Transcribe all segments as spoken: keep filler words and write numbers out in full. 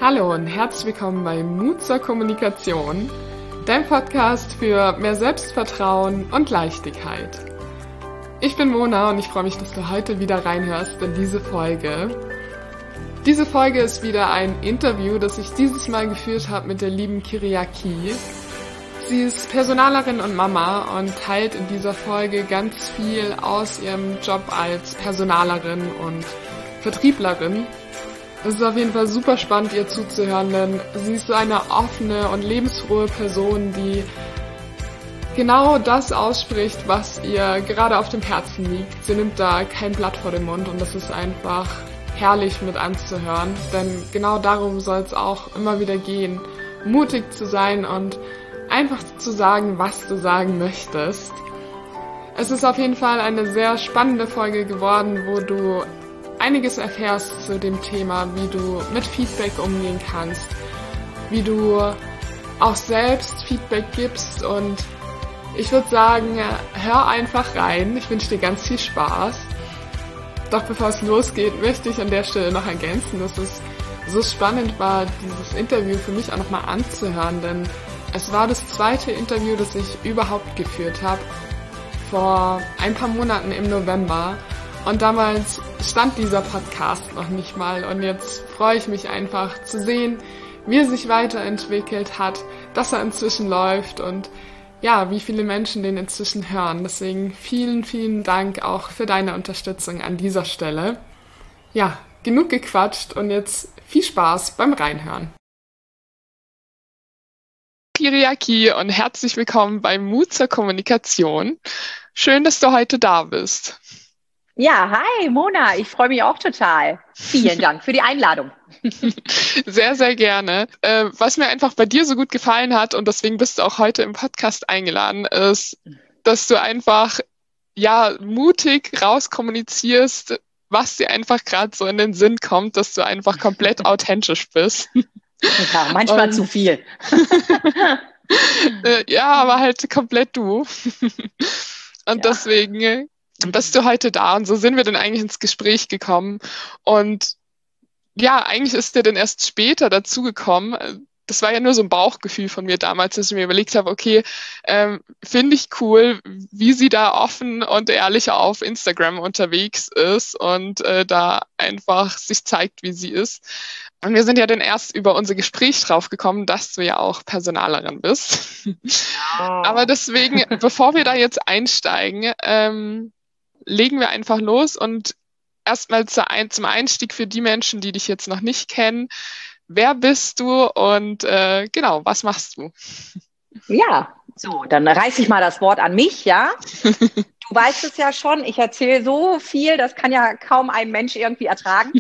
Hallo und herzlich willkommen bei Mut zur Kommunikation, dein Podcast für mehr Selbstvertrauen und Leichtigkeit. Ich bin Mona und ich freue mich, dass du heute wieder reinhörst in diese Folge. Diese Folge ist wieder ein Interview, das ich dieses Mal geführt habe mit der lieben Kyriaki. Sie ist Personalerin und Mama und teilt in dieser Folge ganz viel aus ihrem Job als Personalerin und Vertrieblerin. Es ist auf jeden Fall super spannend, ihr zuzuhören, denn sie ist so eine offene und lebensfrohe Person, die genau das ausspricht, was ihr gerade auf dem Herzen liegt. Sie nimmt da kein Blatt vor den Mund und das ist einfach herrlich mit anzuhören, denn genau darum soll es auch immer wieder gehen, mutig zu sein und einfach zu sagen, was du sagen möchtest. Es ist auf jeden Fall eine sehr spannende Folge geworden, wo du einiges erfährst zu dem Thema, wie du mit Feedback umgehen kannst, wie du auch selbst Feedback gibst, und ich würde sagen, hör einfach rein. Ich wünsche dir ganz viel Spaß. Doch bevor es losgeht, möchte ich an der Stelle noch ergänzen, dass es so spannend war, dieses Interview für mich auch nochmal anzuhören, denn es war das zweite Interview, das ich überhaupt geführt habe, vor ein paar Monaten im November. Und damals stand dieser Podcast noch nicht mal, und jetzt freue ich mich einfach zu sehen, wie er sich weiterentwickelt hat, dass er inzwischen läuft und ja, wie viele Menschen den inzwischen hören. Deswegen vielen, vielen Dank auch für deine Unterstützung an dieser Stelle. Ja, genug gequatscht und jetzt viel Spaß beim Reinhören. Kyriaki und herzlich willkommen bei Mut zur Kommunikation. Schön, dass du heute da bist. Ja, hi Mona, ich freue mich auch total. Vielen Dank für die Einladung. Sehr, sehr gerne. Äh, was mir einfach bei dir so gut gefallen hat, und deswegen bist du auch heute im Podcast eingeladen, ist, dass du einfach ja mutig rauskommunizierst, was dir einfach gerade so in den Sinn kommt, dass du einfach komplett authentisch bist. Ja, manchmal und, zu viel. äh, ja, aber halt komplett du. Und ja. Deswegen bist du heute da, und so sind wir dann eigentlich ins Gespräch gekommen. Und ja, eigentlich ist der dann erst später dazugekommen. Das war ja nur so ein Bauchgefühl von mir damals, dass ich mir überlegt habe, okay, ähm, finde ich cool, wie sie da offen und ehrlich auf Instagram unterwegs ist und äh, da einfach sich zeigt, wie sie ist. Und wir sind ja dann erst über unser Gespräch drauf gekommen, dass du ja auch Personalerin bist. Oh. Aber deswegen, bevor wir da jetzt einsteigen, ähm, legen wir einfach los und erstmal zum Einstieg für die Menschen, die dich jetzt noch nicht kennen. Wer bist du und äh, genau, was machst du? Ja, so, dann reiße ich mal das Wort an mich, ja? Du weißt es ja schon, ich erzähle so viel, das kann ja kaum ein Mensch irgendwie ertragen.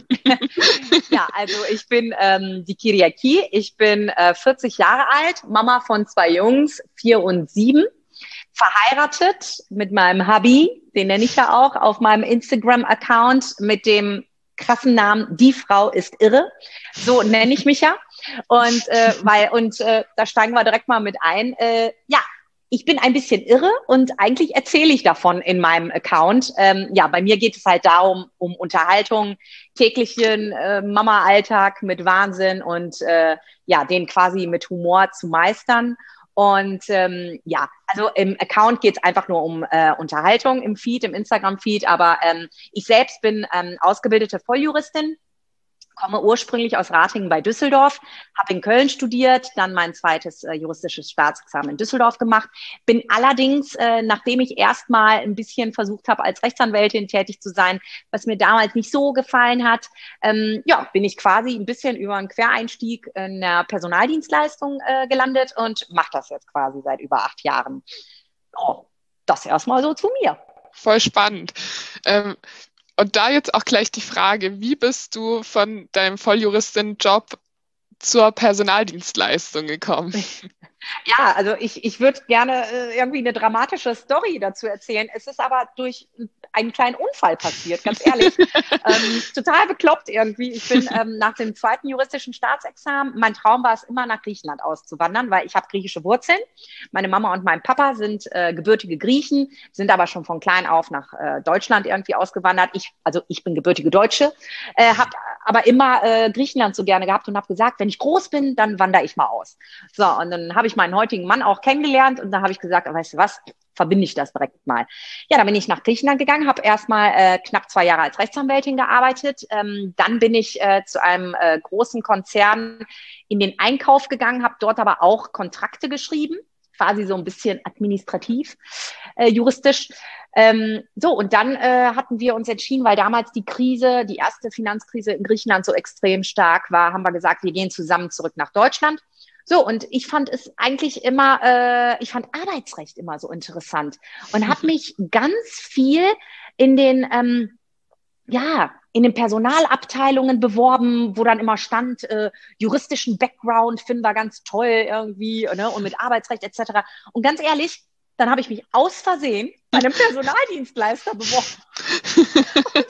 Ja, also ich bin ähm, die Kyriaki, ich bin äh, vierzig Jahre alt, Mama von zwei Jungs, vier und sieben. Verheiratet mit meinem Hubby, den nenne ich ja auch, auf meinem Instagram-Account mit dem krassen Namen Die Frau ist irre. So nenne ich mich ja. Und, äh, weil, und äh, da steigen wir direkt mal mit ein. Äh, ja, ich bin ein bisschen irre und eigentlich erzähle ich davon in meinem Account. Ähm, ja, bei mir geht es halt darum, um Unterhaltung, täglichen äh, Mama-Alltag mit Wahnsinn und äh, ja, den quasi mit Humor zu meistern. Und ähm, ja, also im Account geht es einfach nur um äh, Unterhaltung im Feed, im Instagram-Feed, aber ähm, ich selbst bin ähm, ausgebildete Volljuristin, komme ursprünglich aus Ratingen bei Düsseldorf, habe in Köln studiert, dann mein zweites äh, juristisches Staatsexamen in Düsseldorf gemacht, bin allerdings, äh, nachdem ich erstmal ein bisschen versucht habe, als Rechtsanwältin tätig zu sein, was mir damals nicht so gefallen hat, ähm, ja, bin ich quasi ein bisschen über einen Quereinstieg in der Personaldienstleistung äh, gelandet und mache das jetzt quasi seit über acht Jahren. Oh, das erstmal so zu mir. Voll spannend. Ähm Und da jetzt auch gleich die Frage, wie bist du von deinem Volljuristin-Job zur Personaldienstleistung gekommen? Ja, also ich, ich würde gerne äh, irgendwie eine dramatische Story dazu erzählen. Es ist aber durch einen kleinen Unfall passiert, ganz ehrlich. ähm, total bekloppt irgendwie. Ich bin ähm, nach dem zweiten juristischen Staatsexamen, mein Traum war es immer, nach Griechenland auszuwandern, weil ich habe griechische Wurzeln. Meine Mama und mein Papa sind äh, gebürtige Griechen, sind aber schon von klein auf nach äh, Deutschland irgendwie ausgewandert. Ich, also ich bin gebürtige Deutsche, äh, habe aber immer äh, Griechenland so gerne gehabt und habe gesagt, wenn ich groß bin, dann wandere ich mal aus. So, und dann habe ich meinen heutigen Mann auch kennengelernt und da habe ich gesagt, weißt du was, verbinde ich das direkt mal. Ja, dann bin ich nach Griechenland gegangen, habe erstmal äh, knapp zwei Jahre als Rechtsanwältin gearbeitet. Ähm, dann bin ich äh, zu einem äh, großen Konzern in den Einkauf gegangen, habe dort aber auch Kontrakte geschrieben, quasi so ein bisschen administrativ, äh, juristisch. Ähm, so, und dann äh, hatten wir uns entschieden, weil damals die Krise, die erste Finanzkrise in Griechenland so extrem stark war, haben wir gesagt, wir gehen zusammen zurück nach Deutschland. So, und ich fand es eigentlich immer, äh, ich fand Arbeitsrecht immer so interessant und habe mich ganz viel in den, ähm, ja, in den Personalabteilungen beworben, wo dann immer stand, äh, juristischen Background finden wir ganz toll irgendwie, ne, und mit Arbeitsrecht et cetera. Und ganz ehrlich, dann habe ich mich aus Versehen bei einem Personaldienstleister beworben.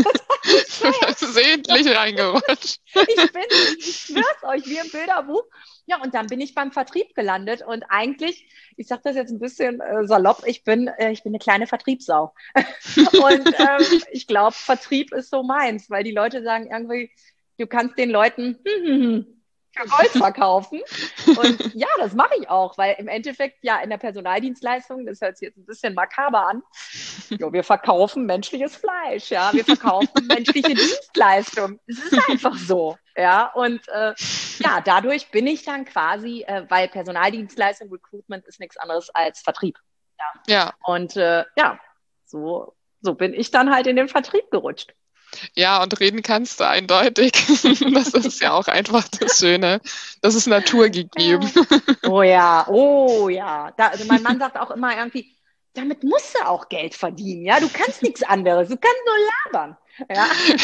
Versehentlich reingerutscht. Ich bin, ich schwör's euch, wie im Bilderbuch. Ja, und dann bin ich beim Vertrieb gelandet und eigentlich, ich sage das jetzt ein bisschen äh, salopp, ich bin, äh, ich bin eine kleine Vertriebssau. Und ähm, ich glaube, Vertrieb ist so meins, weil die Leute sagen irgendwie, du kannst den Leuten hm, hm, hm, für Gold verkaufen. Und ja, das mache ich auch, weil im Endeffekt ja in der Personaldienstleistung, das hört sich jetzt ein bisschen makaber an, jo, wir verkaufen menschliches Fleisch, ja, wir verkaufen menschliche Dienstleistungen. Es ist einfach so, ja. Und äh, ja, dadurch bin ich dann quasi, äh, weil Personaldienstleistung, Recruitment ist nichts anderes als Vertrieb. Ja. Ja. Und äh, ja, so, so bin ich dann halt in den Vertrieb gerutscht. Ja, und reden kannst du eindeutig. Das ist ja auch einfach das Schöne. Das ist Natur gegeben. Oh ja, oh ja. Da, also mein Mann sagt auch immer irgendwie, damit musst du auch Geld verdienen, ja. Du kannst nichts anderes, du kannst nur labern. Ja,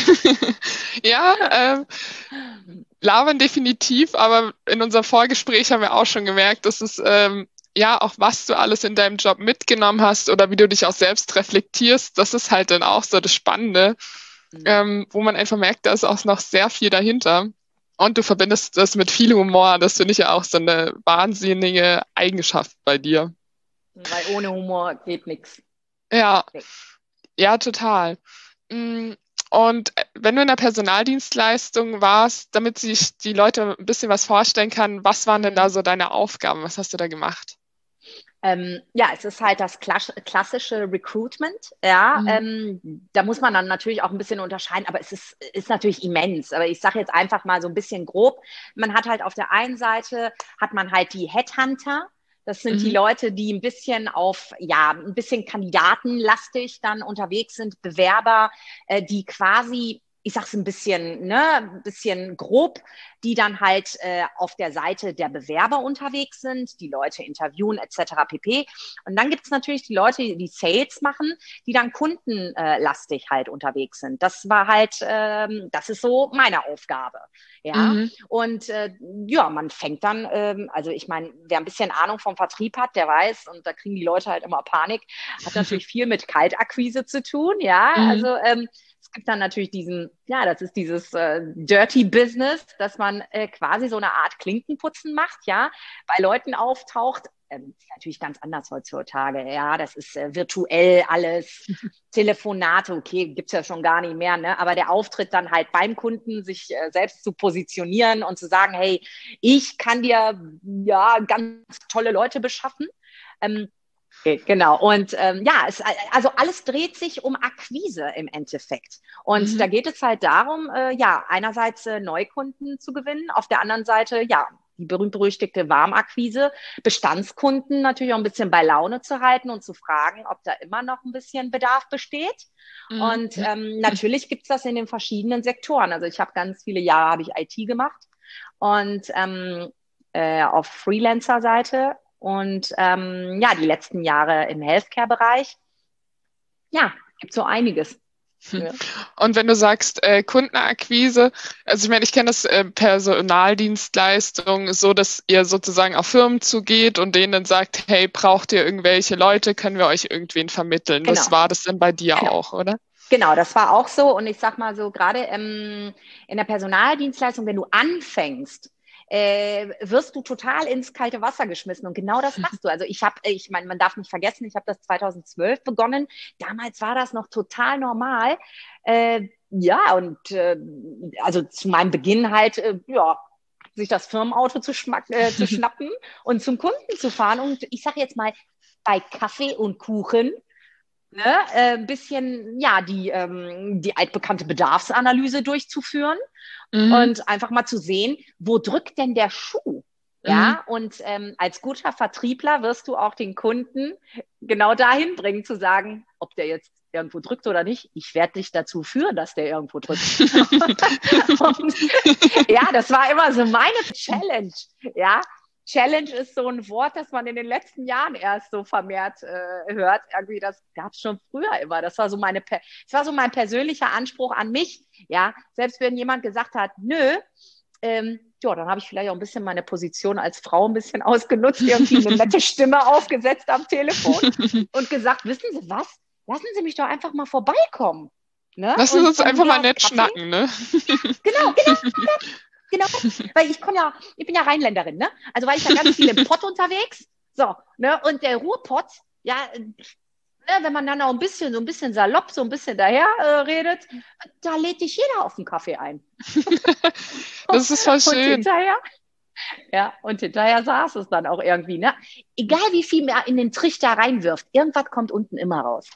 ja ähm, labern definitiv, aber in unserem Vorgespräch haben wir auch schon gemerkt, dass es ähm, ja auch, was du alles in deinem Job mitgenommen hast oder wie du dich auch selbst reflektierst, das ist halt dann auch so das Spannende. Ähm, wo man einfach merkt, da ist auch noch sehr viel dahinter. Und du verbindest das mit viel Humor. Das finde ich ja auch so eine wahnsinnige Eigenschaft bei dir. Weil ohne Humor geht nichts. Ja, ja, total. Und wenn du in der Personaldienstleistung warst, damit sich die Leute ein bisschen was vorstellen können, was waren denn da so deine Aufgaben? Was hast du da gemacht? Ähm, ja, es ist halt das klassische Recruitment, ja, mhm. ähm, da muss man dann natürlich auch ein bisschen unterscheiden, aber es ist, ist natürlich immens, aber ich sage jetzt einfach mal so ein bisschen grob, man hat halt auf der einen Seite, hat man halt die Headhunter, das sind mhm. die Leute, die ein bisschen auf, ja, ein bisschen kandidatenlastig dann unterwegs sind, Bewerber, äh, die quasi, ich sag's ein bisschen, ne, ein bisschen grob, die dann halt äh, auf der Seite der Bewerber unterwegs sind, die Leute interviewen et cetera pp. Und dann gibt's natürlich die Leute, die Sales machen, die dann kundenlastig halt unterwegs sind. Das war halt, ähm, das ist so meine Aufgabe. Ja, mhm. Und äh, ja, man fängt dann, ähm, also ich meine, wer ein bisschen Ahnung vom Vertrieb hat, der weiß, und da kriegen die Leute halt immer Panik, hat natürlich viel mit Kaltakquise zu tun, ja, mhm. also ähm, es gibt dann natürlich diesen, ja, das ist dieses äh, Dirty Business, dass man äh, quasi so eine Art Klinkenputzen macht, ja, bei Leuten auftaucht. Ähm, ist natürlich ganz anders heutzutage, ja, das ist äh, virtuell alles, Telefonate, okay, gibt's ja schon gar nicht mehr, ne, aber der Auftritt dann halt beim Kunden, sich äh, selbst zu positionieren und zu sagen, hey, ich kann dir, ja, ganz tolle Leute beschaffen, ähm, Okay, genau. Und ähm, ja, es, also alles dreht sich um Akquise im Endeffekt. Und mhm. da geht es halt darum, äh, ja, einerseits äh, Neukunden zu gewinnen, auf der anderen Seite, ja, die berühmt-berüchtigte Warmakquise, Bestandskunden natürlich auch ein bisschen bei Laune zu halten und zu fragen, ob da immer noch ein bisschen Bedarf besteht. Mhm. Und ähm, natürlich gibt's das in den verschiedenen Sektoren. Also ich habe ganz viele Jahre, habe ich I T gemacht und ähm, äh, auf Freelancer-Seite. Und ähm, ja, die letzten Jahre im Healthcare-Bereich, ja, gibt so einiges. Ja. Und wenn du sagst äh, Kundenakquise, also ich meine, ich kenne das äh, Personaldienstleistung so, dass ihr sozusagen auf Firmen zugeht und denen dann sagt, hey, braucht ihr irgendwelche Leute, können wir euch irgendwen vermitteln? Genau. Das war das dann bei dir Genau. auch, oder? Genau, das war auch so. Und ich sag mal so, gerade ähm, in der Personaldienstleistung, wenn du anfängst, äh, wirst du total ins kalte Wasser geschmissen. Und genau das machst du. Also ich habe, ich meine, man darf nicht vergessen, ich habe das zweitausendzwölf begonnen. Damals war das noch total normal. Äh, ja, und äh, also zu meinem Beginn halt, äh, ja, sich das Firmenauto zu, schmack, äh, zu schnappen und zum Kunden zu fahren. Und ich sage jetzt mal, bei Kaffee und Kuchen, ne, äh, ein bisschen, ja, die, ähm, die altbekannte Bedarfsanalyse durchzuführen Mhm. und einfach mal zu sehen, wo drückt denn der Schuh? Ja, mhm. Und ähm, als guter Vertriebler wirst du auch den Kunden genau dahin bringen, zu sagen, ob der jetzt irgendwo drückt oder nicht. Ich werde dich dazu führen, dass der irgendwo drückt. Und, ja, das war immer so meine Challenge. Ja, Challenge ist so ein Wort, das man in den letzten Jahren erst so vermehrt äh, hört. Irgendwie, das gab es schon früher immer. Das war so meine, das war so mein persönlicher Anspruch an mich. Ja, selbst wenn jemand gesagt hat, nö, ähm, ja, dann habe ich vielleicht auch ein bisschen meine Position als Frau ein bisschen ausgenutzt, irgendwie eine nette Stimme aufgesetzt am Telefon und gesagt, wissen Sie was? Lassen Sie mich doch einfach mal vorbeikommen. Ne? Lassen Sie uns einfach mal nett Kaffee schnacken, ne? Genau, genau. Genau, weil ich komme ja, ich bin ja Rheinländerin, ne? Also war ich ja ganz viel im Pott unterwegs. So, ne? Und der Ruhrpott, ja, ne, wenn man dann auch ein bisschen, so ein bisschen salopp, so ein bisschen daher äh, redet, da lädt dich jeder auf einen Kaffee ein. Das ist voll schön. Und hinterher, ja, und hinterher saß es dann auch irgendwie, ne? Egal wie viel mehr in den Trichter reinwirft, irgendwas kommt unten immer raus.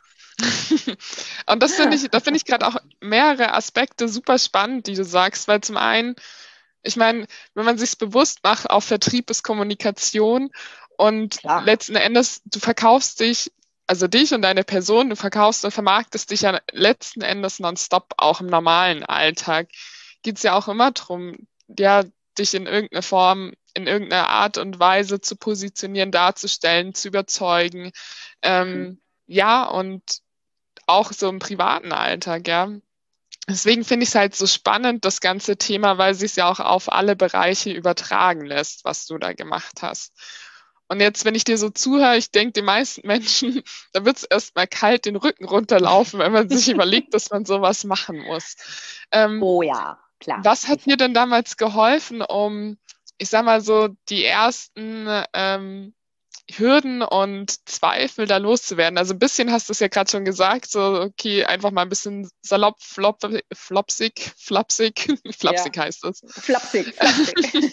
Und das finde ich, da finde ich gerade auch mehrere Aspekte super spannend, die du sagst, weil zum einen, ich meine, wenn man sich bewusst macht, auch Vertrieb ist Kommunikation und Klar. letzten Endes, du verkaufst dich, also dich und deine Person, du verkaufst und vermarktest dich ja letzten Endes nonstop, auch im normalen Alltag. Geht es ja auch immer darum, ja, dich in irgendeiner Form, in irgendeiner Art und Weise zu positionieren, darzustellen, zu überzeugen. Ähm, mhm. Ja, und auch so im privaten Alltag, ja. Deswegen finde ich es halt so spannend, das ganze Thema, weil sich es ja auch auf alle Bereiche übertragen lässt, was du da gemacht hast. Und jetzt, wenn ich dir so zuhöre, ich denke, die meisten Menschen, da wird es erstmal kalt den Rücken runterlaufen, wenn man sich überlegt, dass man sowas machen muss. Ähm, oh ja, klar. Was hat dir denn damals geholfen, um, ich sag mal so, die ersten ähm, Hürden und Zweifel da loszuwerden? Also ein bisschen hast du es ja gerade schon gesagt, so okay, einfach mal ein bisschen salopp, flop, flopsig, flapsig, flapsig ja. heißt es. Flapsig, flapsig.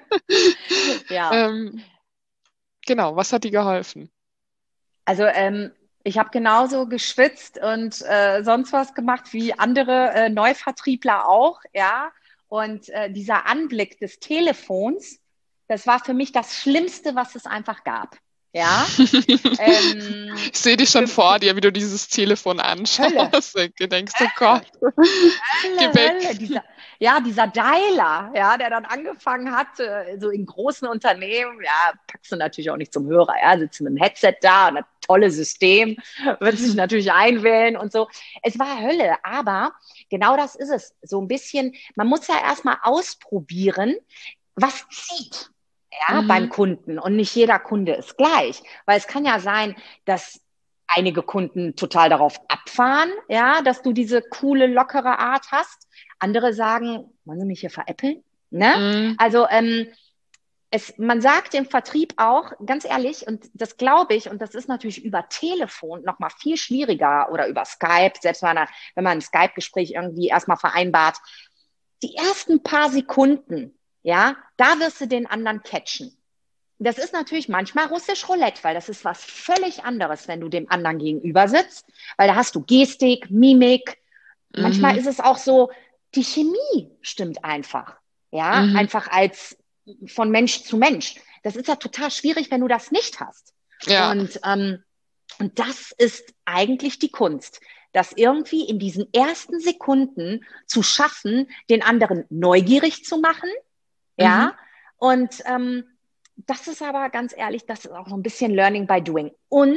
Ja. Ähm, genau, was hat dir geholfen? Also ähm, ich habe genauso geschwitzt und äh, sonst was gemacht wie andere äh, Neuvertriebler auch, ja. Und äh, dieser Anblick des Telefons, das war für mich das Schlimmste, was es einfach gab. Ja. ähm, ich sehe dich schon für, vor dir, wie du dieses Telefon anschaust. Du denkst, oh Gott. Hölle, Hölle. Dieser, ja, dieser Dialer, ja, der dann angefangen hat, äh, so in großen Unternehmen, ja, packst du natürlich auch nicht zum Hörer, ja, sitzt mit einem Headset da und ein tolles System, wird sich natürlich einwählen und so. Es war Hölle, aber genau das ist es. So ein bisschen, man muss ja erstmal ausprobieren, was zieht. Ja, mhm. beim Kunden. Und nicht jeder Kunde ist gleich. Weil es kann ja sein, dass einige Kunden total darauf abfahren, ja, dass du diese coole, lockere Art hast. Andere sagen, wollen Sie mich hier veräppeln? Ne? Mhm. Also ähm, es, man sagt im Vertrieb auch, ganz ehrlich, und das glaube ich, und das ist natürlich über Telefon noch mal viel schwieriger oder über Skype, selbst wenn man, wenn man ein Skype-Gespräch irgendwie erstmal vereinbart, die ersten paar Sekunden, ja, da wirst du den anderen catchen. Das ist natürlich manchmal russisch Roulette, weil das ist was völlig anderes, wenn du dem anderen gegenüber sitzt, weil da hast du Gestik, Mimik. Mhm. Manchmal ist es auch so, die Chemie stimmt einfach. Ja, mhm. einfach als von Mensch zu Mensch. Das ist ja total schwierig, wenn du das nicht hast. Ja. Und, ähm, und das ist eigentlich die Kunst, das irgendwie in diesen ersten Sekunden zu schaffen, den anderen neugierig zu machen. Ja, mhm. und ähm, das ist aber ganz ehrlich, das ist auch so ein bisschen Learning by Doing. Und,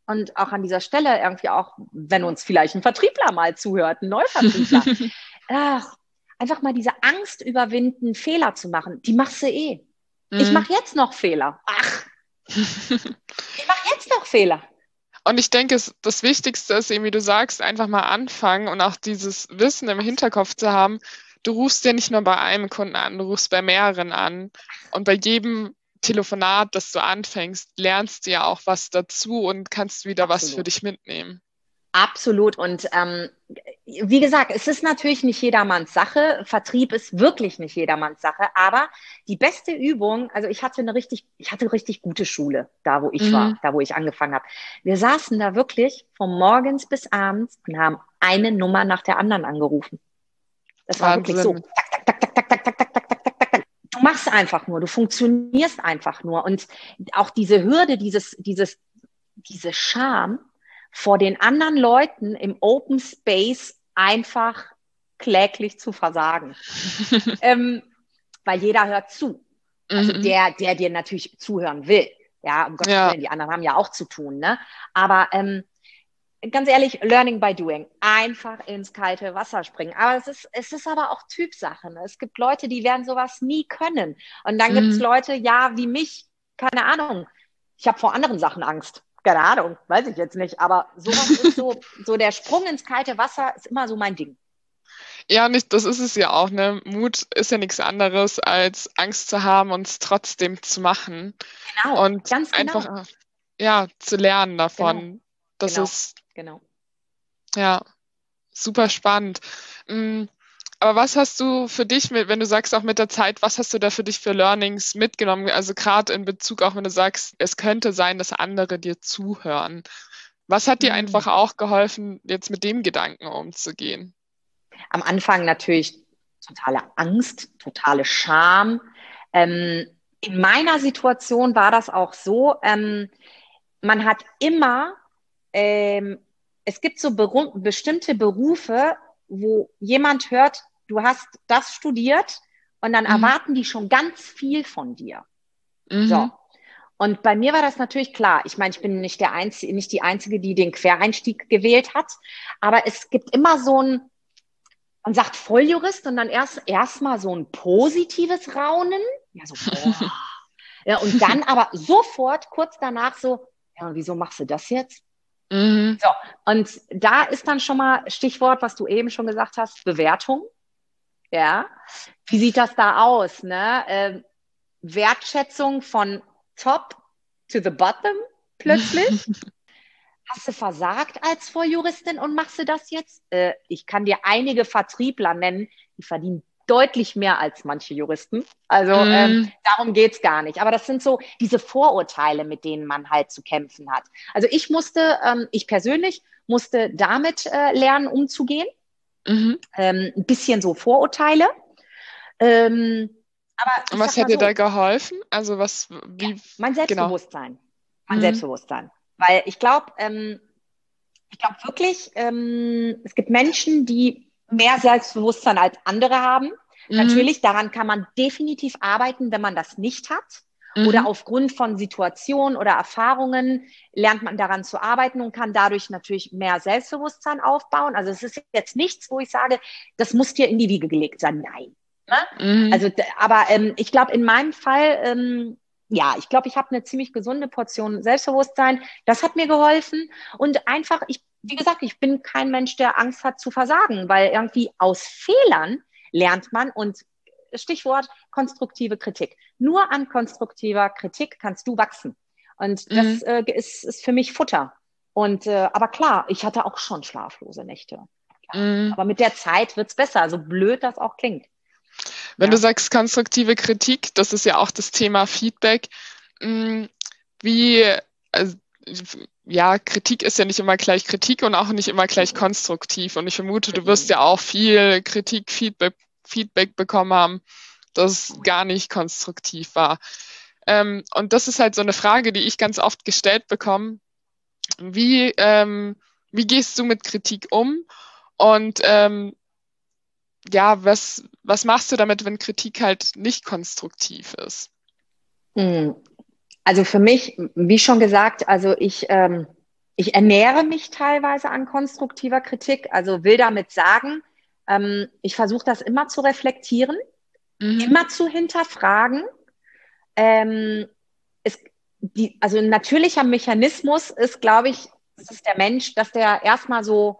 und auch an dieser Stelle irgendwie auch, wenn uns vielleicht ein Vertriebler mal zuhört, ein Neuvertriebler, ach, einfach mal diese Angst überwinden, Fehler zu machen. Die machst du eh. Mhm. Ich mache jetzt noch Fehler. Ach, ich mache jetzt noch Fehler. Und ich denke, das Wichtigste ist eben, wie du sagst, einfach mal anfangen und auch dieses Wissen im Hinterkopf zu haben. Du rufst ja nicht nur bei einem Kunden an, du rufst bei mehreren an. Und bei jedem Telefonat, das du anfängst, lernst du ja auch was dazu und kannst wieder Absolut. was für dich mitnehmen. Absolut. Und ähm, wie gesagt, es ist natürlich nicht jedermanns Sache. Vertrieb ist wirklich nicht jedermanns Sache. Aber die beste Übung, also ich hatte eine richtig, ich hatte eine richtig gute Schule, da wo ich mhm. war, da wo ich angefangen habe. Wir saßen da wirklich von morgens bis abends und haben eine Nummer nach der anderen angerufen. Das war Wahnsinn. Wirklich so. Tak, tak, tak, tak, tak, tak, tak, tak, tak, tak, tak. Du machst einfach nur, du funktionierst einfach nur. Und auch diese Hürde, dieses, dieses, diese Scham, vor den anderen Leuten im Open Space einfach kläglich zu versagen. ähm, weil jeder hört zu. Also mhm. der, der dir natürlich zuhören will. Ja, um Gottes Willen, ja. Die anderen haben ja auch zu tun. Ne? Aber ähm, ganz ehrlich, learning by doing. Einfach ins kalte Wasser springen. Aber es ist, es ist aber auch Typsache. Ne? Es gibt Leute, die werden sowas nie können. Und dann mhm. gibt es Leute, ja, wie mich, keine Ahnung. Ich habe vor anderen Sachen Angst. Keine Ahnung, weiß ich jetzt nicht, aber sowas ist so, so der Sprung ins kalte Wasser ist immer so mein Ding. Ja, nicht, das ist es ja auch, ne? Mut ist ja nichts anderes, als Angst zu haben und es trotzdem zu machen. Genau, und ganz genau. einfach, ja, zu lernen davon. Genau. Das genau. ist, genau. ja, super spannend. Mhm. Aber was hast du für dich, mit, wenn du sagst auch mit der Zeit, was hast du da für dich für Learnings mitgenommen? Also gerade in Bezug auch, wenn du sagst, es könnte sein, dass andere dir zuhören. Was hat dir mhm. einfach auch geholfen, jetzt mit dem Gedanken umzugehen? Am Anfang natürlich totale Angst, totale Scham. Ähm, in meiner Situation war das auch so, ähm, man hat immer, ähm, es gibt so beru- bestimmte Berufe, wo jemand hört, du hast das studiert und dann mhm. erwarten die schon ganz viel von dir. Mhm. So. Und bei mir war das natürlich klar. Ich meine, ich bin nicht der Einzige, nicht die Einzige, die den Quereinstieg gewählt hat. Aber es gibt immer so ein, man sagt Volljurist und dann erst erstmal so ein positives Raunen. Ja, so, boah. Ja, und dann aber sofort, kurz danach so, ja, und wieso machst du das jetzt? Mhm. So, und da ist dann schon mal Stichwort, was du eben schon gesagt hast, Bewertung. Ja, wie sieht das da aus? Ne? Äh, Wertschätzung von top to the bottom plötzlich. Hast du versagt als Vorjuristin und machst du das jetzt? Äh, ich kann dir einige Vertriebler nennen, die verdienen deutlich mehr als manche Juristen. Also mm. ähm, darum geht's gar nicht. Aber das sind so diese Vorurteile, mit denen man halt zu kämpfen hat. Also ich musste, ähm, ich persönlich musste damit äh, lernen, umzugehen. Mhm. Ähm, ein bisschen so Vorurteile. Ähm, aber und was hat dir so, da geholfen? Also was, wie? Ja, mein Selbstbewusstsein. Genau. Mein mhm. Selbstbewusstsein. Weil ich glaube, ähm, ich glaube wirklich, ähm, es gibt Menschen, die mehr Selbstbewusstsein als andere haben. Mhm. Natürlich, daran kann man definitiv arbeiten, wenn man das nicht hat. Mhm. Oder aufgrund von Situationen oder Erfahrungen lernt man daran zu arbeiten und kann dadurch natürlich mehr Selbstbewusstsein aufbauen. Also es ist jetzt nichts, wo ich sage, das muss dir in die Wiege gelegt sein. Nein. Ne? Mhm. Also, aber ähm, ich glaube, in meinem Fall, ähm, ja, ich glaube, ich habe eine ziemlich gesunde Portion Selbstbewusstsein. Das hat mir geholfen. Und einfach, ich, wie gesagt, ich bin kein Mensch, der Angst hat zu versagen, weil irgendwie aus Fehlern lernt man und Stichwort konstruktive Kritik. Nur an konstruktiver Kritik kannst du wachsen. Und das mhm. äh, ist, ist für mich Futter. Und äh, aber klar, ich hatte auch schon schlaflose Nächte. Mhm. Aber mit der Zeit wird's besser, so blöd das auch klingt. Wenn ja. du sagst konstruktive Kritik, das ist ja auch das Thema Feedback. Wie, also, ja, Kritik ist ja nicht immer gleich Kritik und auch nicht immer gleich konstruktiv. Und ich vermute, du wirst ja auch viel Kritik, Feedback, Feedback bekommen haben, das gar nicht konstruktiv war. Ähm, und das ist halt so eine Frage, die ich ganz oft gestellt bekomme. Wie, ähm, wie gehst du mit Kritik um? Und ähm, ja, was, was machst du damit, wenn Kritik halt nicht konstruktiv ist? Also für mich, wie schon gesagt, also ich, ähm, ich ernähre mich teilweise an konstruktiver Kritik, also will damit sagen, ähm, ich versuche das immer zu reflektieren, Mhm. immer zu hinterfragen. Ähm, es, die, also ein natürlicher Mechanismus ist, glaube ich, das ist der Mensch, dass der erstmal so,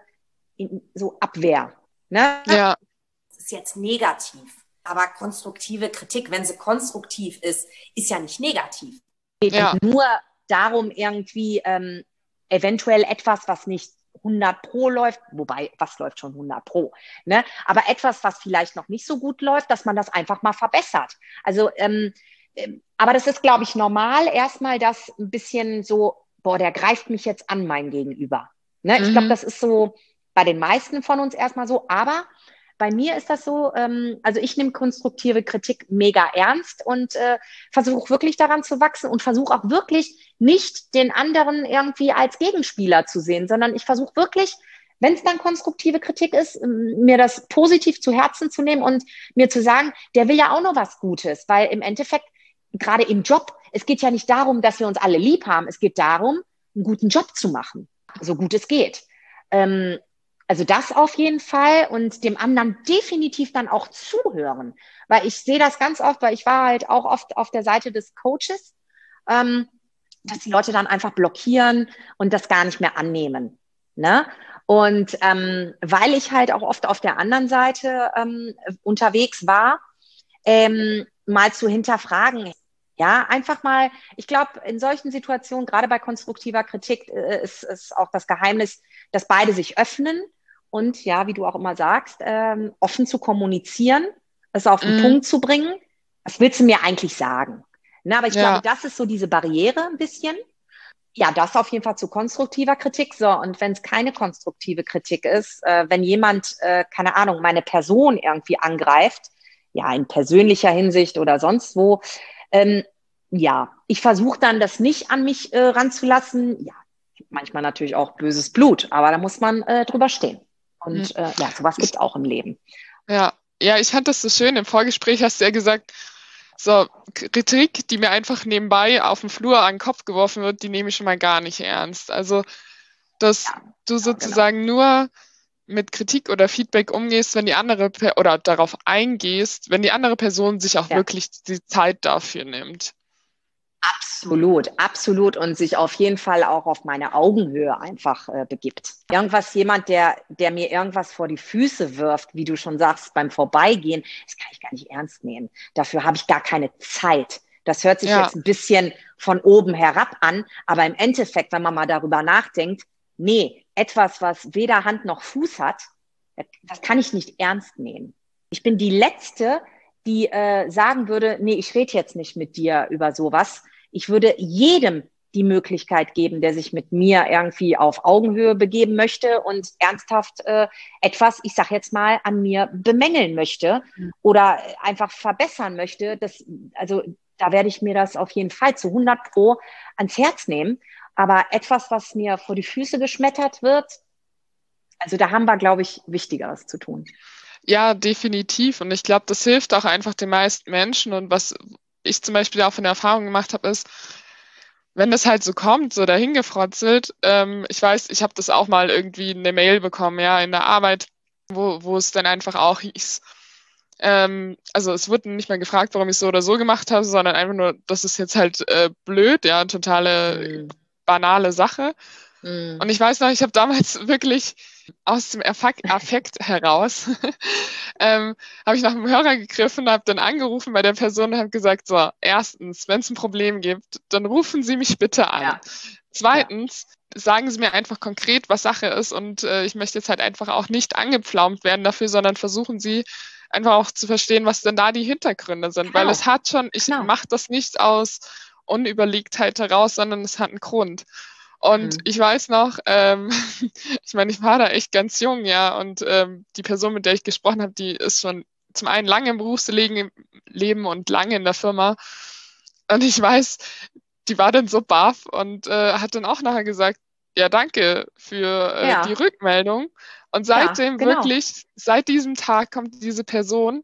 so Abwehr. Ne? Ja. Das ist jetzt negativ, aber konstruktive Kritik, wenn sie konstruktiv ist, ist ja nicht negativ. Ja. Nur darum irgendwie ähm, eventuell etwas, was nicht hundert pro läuft, wobei, was läuft schon hundert pro, ne? Aber etwas, was vielleicht noch nicht so gut läuft, dass man das einfach mal verbessert. Also, ähm, ähm, aber das ist, glaube ich, normal, erstmal das ein bisschen so, boah, der greift mich jetzt an, mein Gegenüber. Ne? Mhm. Ich glaube, das ist so bei den meisten von uns erstmal so, aber bei mir ist das so, ähm, also ich nehme konstruktive Kritik mega ernst und äh, versuche wirklich daran zu wachsen und versuche auch wirklich nicht den anderen irgendwie als Gegenspieler zu sehen, sondern ich versuche wirklich, wenn es dann konstruktive Kritik ist, mir das positiv zu Herzen zu nehmen und mir zu sagen, der will ja auch noch was Gutes, weil im Endeffekt, gerade im Job, es geht ja nicht darum, dass wir uns alle lieb haben, es geht darum, einen guten Job zu machen, so gut es geht. Ähm, Also das auf jeden Fall und dem anderen definitiv dann auch zuhören, weil ich sehe das ganz oft, weil ich war halt auch oft auf der Seite des Coaches, ähm, dass die Leute dann einfach blockieren und das gar nicht mehr annehmen. Ne? Und ähm, weil ich halt auch oft auf der anderen Seite ähm, unterwegs war, ähm, mal zu hinterfragen, ja, einfach mal, ich glaube, in solchen Situationen, gerade bei konstruktiver Kritik, äh, ist, ist auch das Geheimnis, dass beide sich öffnen und ja, wie du auch immer sagst, ähm, offen zu kommunizieren, es auf den Mhm. Punkt zu bringen. Was willst du mir eigentlich sagen? Na, aber ich Ja. glaube, das ist so diese Barriere ein bisschen. Ja, das auf jeden Fall zu konstruktiver Kritik. So, und wenn es keine konstruktive Kritik ist, äh, wenn jemand, äh, keine Ahnung, meine Person irgendwie angreift, ja, in persönlicher Hinsicht oder sonst wo, ähm, ja, ich versuche dann, das nicht an mich äh, ranzulassen. Ja, manchmal natürlich auch böses Blut, aber da muss man äh, drüber stehen. Und äh, ja, sowas gibt es auch im Leben. Ja, ja, ich fand das so schön. Im Vorgespräch hast du ja gesagt, so Kritik, die mir einfach nebenbei auf dem Flur an den Kopf geworfen wird, die nehme ich schon mal gar nicht ernst. Also, dass Ja, du genau. sozusagen nur mit Kritik oder Feedback umgehst, wenn die andere Per- oder darauf eingehst, wenn die andere Person sich auch Ja. wirklich die Zeit dafür nimmt. Absolut, absolut und sich auf jeden Fall auch auf meine Augenhöhe einfach äh, begibt. Irgendwas, jemand, der, der mir irgendwas vor die Füße wirft, wie du schon sagst, beim Vorbeigehen, das kann ich gar nicht ernst nehmen. Dafür habe ich gar keine Zeit. Das hört sich Ja. jetzt ein bisschen von oben herab an, aber im Endeffekt, wenn man mal darüber nachdenkt, nee, etwas, was weder Hand noch Fuß hat, das kann ich nicht ernst nehmen. Ich bin die Letzte, die äh, sagen würde, nee, ich rede jetzt nicht mit dir über sowas. Ich würde jedem die Möglichkeit geben, der sich mit mir irgendwie auf Augenhöhe begeben möchte und ernsthaft äh, etwas, ich sag jetzt mal, an mir bemängeln möchte oder einfach verbessern möchte. Das, also da werde ich mir das auf jeden Fall zu hundert Pro ans Herz nehmen. Aber etwas, was mir vor die Füße geschmettert wird, also da haben wir, glaube ich, Wichtigeres zu tun. Ja, definitiv. Und ich glaube, das hilft auch einfach den meisten Menschen. Und was ich zum Beispiel auch von der Erfahrung gemacht habe, ist, wenn das halt so kommt, so dahingefrotzelt, ähm, ich weiß, ich habe das auch mal irgendwie eine Mail bekommen, ja, in der Arbeit, wo, wo es dann einfach auch hieß, ähm, also es wurde nicht mehr gefragt, warum ich so oder so gemacht habe, sondern einfach nur, das ist jetzt halt äh, blöd, ja, totale Mm. banale Sache. Mm. Und ich weiß noch, ich habe damals wirklich aus dem Affekt, Affekt heraus, ähm, habe ich nach dem Hörer gegriffen, habe dann angerufen bei der Person und habe gesagt, so, erstens, wenn es ein Problem gibt, dann rufen Sie mich bitte an. Ja. Zweitens, sagen Sie mir einfach konkret, was Sache ist und äh, ich möchte jetzt halt einfach auch nicht angepflaumt werden dafür, sondern versuchen Sie einfach auch zu verstehen, was denn da die Hintergründe sind, weil Genau. es hat schon, ich Genau. mache das nicht aus Unüberlegtheit heraus, sondern es hat einen Grund. Und Mhm. ich weiß noch, ähm, ich meine, ich war da echt ganz jung, ja, und ähm, die Person, mit der ich gesprochen habe, die ist schon zum einen lange im Berufsleben Leben und lange in der Firma. Und ich weiß, die war dann so baff und äh, hat dann auch nachher gesagt, ja, danke für äh, Ja. die Rückmeldung. Und Ja, seitdem genau. wirklich, seit diesem Tag kommt diese Person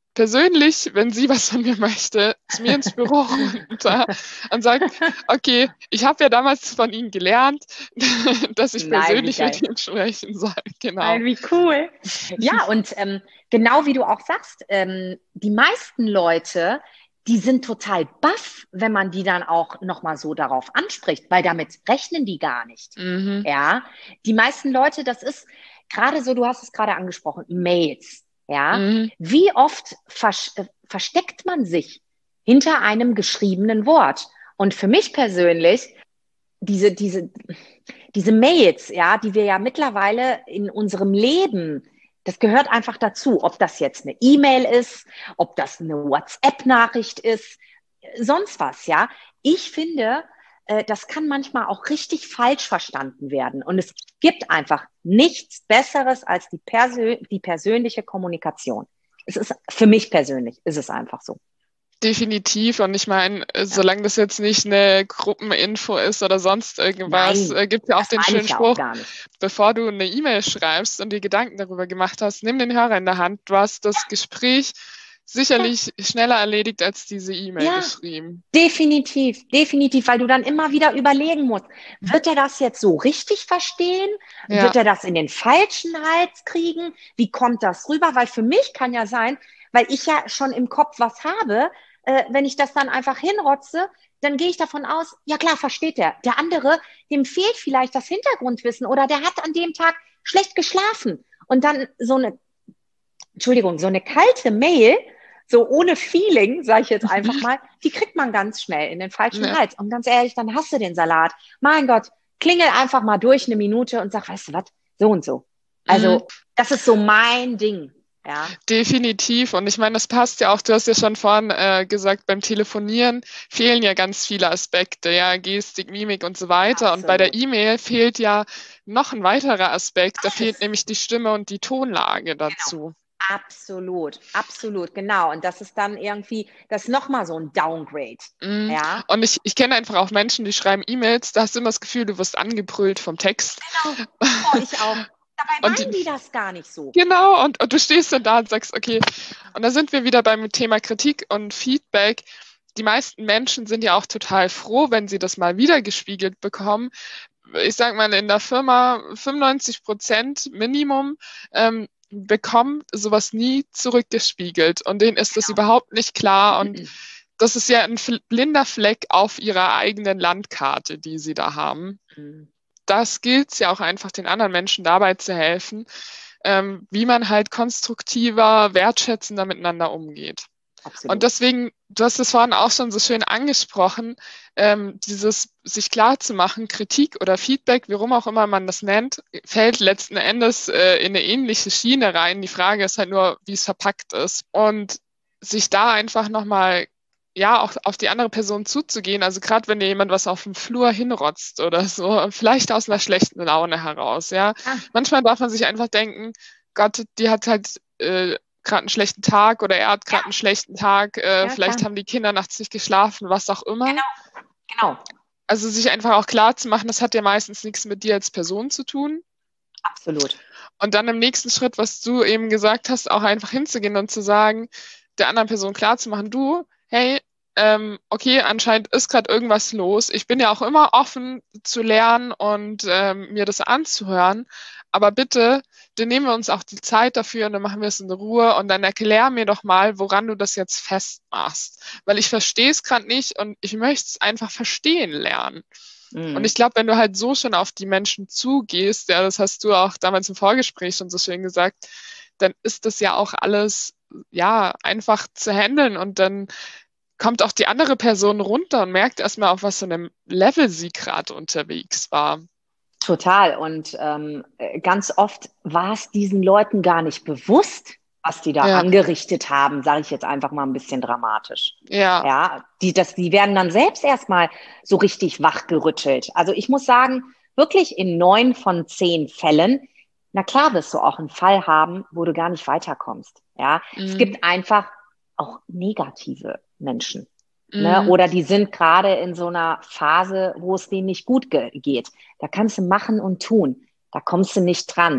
persönlich, wenn sie was von mir möchte, zu mir ins Büro runter und sagt, okay, ich habe ja damals von Ihnen gelernt, dass ich Nein, wie persönlich geil. mit Ihnen sprechen soll. Genau. Nein, wie cool. Ja, und ähm, genau wie du auch sagst, ähm, die meisten Leute, die sind total baff, wenn man die dann auch nochmal so darauf anspricht, weil damit rechnen die gar nicht. Mhm. Ja, die meisten Leute, das ist gerade so, du hast es gerade angesprochen, Mails. Ja, Mhm. wie oft vers äh, versteckt man sich hinter einem geschriebenen Wort? Und für mich persönlich, diese, diese, diese Mails, ja, die wir ja mittlerweile in unserem Leben, das gehört einfach dazu, ob das jetzt eine E-Mail ist, ob das eine WhatsApp-Nachricht ist, sonst was, ja. Ich finde, äh, das kann manchmal auch richtig falsch verstanden werden. Und es gibt einfach nichts Besseres als die, Persö die persönliche Kommunikation. Es ist für mich persönlich, ist es einfach so. Definitiv. Und ich meine, solange das jetzt nicht eine Gruppeninfo ist oder sonst irgendwas, Nein, äh, gibt ja auch das den meine schönen ich ja auch Spruch, gar nicht. bevor du eine E-Mail schreibst und dir Gedanken darüber gemacht hast, nimm den Hörer in der Hand. Du hast das Gespräch sicherlich schneller erledigt als diese E-Mail Ja. geschrieben. Definitiv, definitiv, weil du dann immer wieder überlegen musst, wird er das jetzt so richtig verstehen? Ja. Wird er das in den falschen Hals kriegen? Wie kommt das rüber? Weil für mich kann ja sein, weil ich ja schon im Kopf was habe, äh, wenn ich das dann einfach hinrotze, dann gehe ich davon aus, ja klar, versteht er. Der andere, dem fehlt vielleicht das Hintergrundwissen oder der hat an dem Tag schlecht geschlafen. Und dann so eine, Entschuldigung, so eine kalte Mail, so ohne Feeling, sage ich jetzt einfach mal, die kriegt man ganz schnell in den falschen Ja. Hals. Und ganz ehrlich, dann hast du den Salat. Mein Gott, klingel einfach mal durch eine Minute und sag, weißt du was, so und so. Also Mhm. das ist so mein Ding. Ja. Definitiv. Und ich meine, das passt ja auch, du hast ja schon vorhin äh, gesagt, beim Telefonieren fehlen ja ganz viele Aspekte, ja, Gestik, Mimik und so weiter. Und bei der Absolut. E-Mail fehlt ja noch ein weiterer Aspekt, da Alles. fehlt nämlich die Stimme und die Tonlage dazu. Absolut, absolut, genau. Und das ist dann irgendwie, das ist nochmal so ein Downgrade. Mhm. Ja. Und ich, ich kenne einfach auch Menschen, die schreiben E-Mails, da hast du immer das Gefühl, du wirst angebrüllt vom Text. Genau. Oh, ich auch. Dabei Und meinen die- die das gar nicht so. Genau, und, und du stehst dann da und sagst, okay, und da sind wir wieder beim Thema Kritik und Feedback. Die meisten Menschen sind ja auch total froh, wenn sie das mal wieder gespiegelt bekommen. Ich sage mal, in der Firma fünfundneunzig Prozent Minimum ähm, bekommen sowas nie zurückgespiegelt. Und denen ist das Genau. überhaupt nicht klar. Und das ist ja ein fl- blinder Fleck auf ihrer eigenen Landkarte, die sie da haben. Mhm. Das gilt es ja auch einfach, den anderen Menschen dabei zu helfen, ähm, wie man halt konstruktiver, wertschätzender miteinander umgeht. Absolut. Und deswegen, du hast es vorhin auch schon so schön angesprochen, ähm, dieses sich klar zu machen, Kritik oder Feedback, warum auch immer man das nennt, fällt letzten Endes äh, in eine ähnliche Schiene rein. Die Frage ist halt nur, wie es verpackt ist. Und sich da einfach nochmal ja, auch auf die andere Person zuzugehen. Also gerade wenn dir jemand was auf dem Flur hinrotzt oder so, vielleicht aus einer schlechten Laune heraus, ja. Ah. Manchmal darf man sich einfach denken, Gott, die hat halt äh, gerade einen schlechten Tag oder er hat gerade Ja. einen schlechten Tag, äh, Ja, vielleicht klar. haben die Kinder nachts nicht geschlafen, was auch immer. Genau. Also sich einfach auch klar zu machen, das hat ja meistens nichts mit dir als Person zu tun. Absolut. Und dann im nächsten Schritt, was du eben gesagt hast, auch einfach hinzugehen und zu sagen, der anderen Person klar zu machen, du, hey, ähm, okay, anscheinend ist gerade irgendwas los. Ich bin ja auch immer offen zu lernen und ähm, mir das anzuhören. Aber bitte, dann nehmen wir uns auch die Zeit dafür und dann machen wir es in Ruhe und dann erklär mir doch mal, woran du das jetzt festmachst. Weil ich verstehe es gerade nicht und ich möchte es einfach verstehen lernen. Mhm. Und ich glaube, wenn du halt so schon auf die Menschen zugehst, ja, das hast du auch damals im Vorgespräch schon so schön gesagt, dann ist das ja auch alles, ja, einfach zu handeln und dann kommt auch die andere Person runter und merkt erstmal, auf was für einem Level sie gerade unterwegs war. Total. Und ähm, ganz oft war es diesen Leuten gar nicht bewusst, was die da Ja. angerichtet haben, sage ich jetzt einfach mal ein bisschen dramatisch. Ja, Ja, die, das, die werden dann selbst erstmal so richtig wachgerüttelt. Also ich muss sagen, wirklich in neun von zehn Fällen, na klar wirst du auch einen Fall haben, wo du gar nicht weiterkommst. Ja, es Mhm. gibt einfach auch negative Menschen. Mhm. Ne? Oder die sind gerade in so einer Phase, wo es denen nicht gut ge- geht. Da kannst du machen und tun. Da kommst du nicht dran.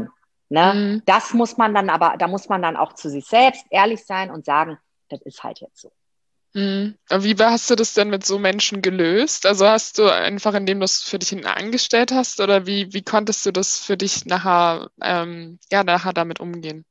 Ne? Mhm. Das muss man dann aber, da muss man dann auch zu sich selbst ehrlich sein und sagen, das ist halt jetzt so. Mhm. Und wie hast du das denn mit so Menschen gelöst? Also hast du einfach, indem du es für dich hinten angestellt hast, oder wie, wie konntest du das für dich nachher, ähm, ja, nachher damit umgehen?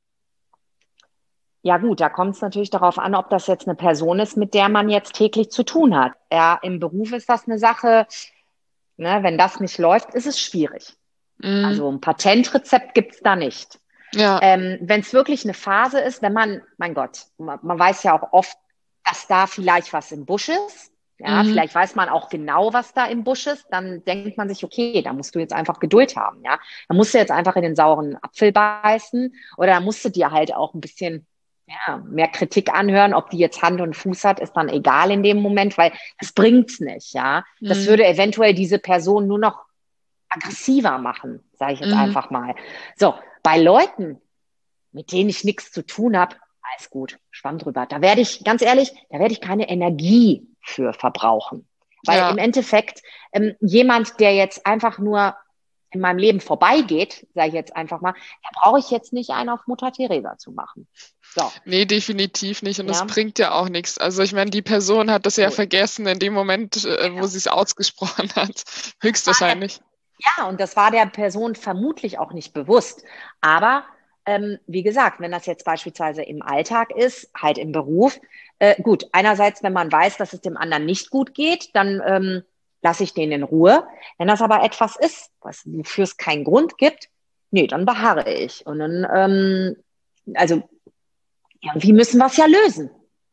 Ja gut, da kommt es natürlich darauf an, ob das jetzt eine Person ist, mit der man jetzt täglich zu tun hat. Ja, im Beruf ist das eine Sache, ne, wenn das nicht läuft, ist es schwierig. Mhm. Also ein Patentrezept gibt's da nicht. Ja. Ähm, wenn es wirklich eine Phase ist, wenn man, mein Gott, man, man weiß ja auch oft, dass da vielleicht was im Busch ist. Ja, Mhm. vielleicht weiß man auch genau, was da im Busch ist. Dann denkt man sich, okay, da musst du jetzt einfach Geduld haben. Ja, da musst du jetzt einfach in den sauren Apfel beißen oder da musst du dir halt auch ein bisschen ja, mehr Kritik anhören. Ob die jetzt Hand und Fuß hat, ist dann egal in dem Moment, weil das bringt's nicht. Ja, das Mhm. würde eventuell diese Person nur noch aggressiver machen, sage ich jetzt Mhm. einfach mal. So, bei Leuten, mit denen ich nichts zu tun habe, alles gut, schwamm drüber. Da werde ich, ganz ehrlich, da werde ich keine Energie für verbrauchen. Weil Ja. im Endeffekt, ähm, jemand, der jetzt einfach nur in meinem Leben vorbeigeht, sage ich jetzt einfach mal, da brauche ich jetzt nicht einen auf Mutter Teresa zu machen. So, Nee, definitiv nicht. Und das ja, bringt ja auch nichts. Also ich meine, die Person hat das ja null. vergessen in dem Moment, äh, wo Genau. sie es ausgesprochen hat. Das war der Höchstwahrscheinlich. Ja, und das war der Person vermutlich auch nicht bewusst. Aber ähm, wie gesagt, wenn das jetzt beispielsweise im Alltag ist, halt im Beruf, äh, gut, einerseits, wenn man weiß, dass es dem anderen nicht gut geht, dann ähm, lasse ich den in Ruhe. Wenn das aber etwas ist, was, wofür es keinen Grund gibt, nee, dann beharre ich. Und dann, ähm, also irgendwie müssen wir es ja lösen.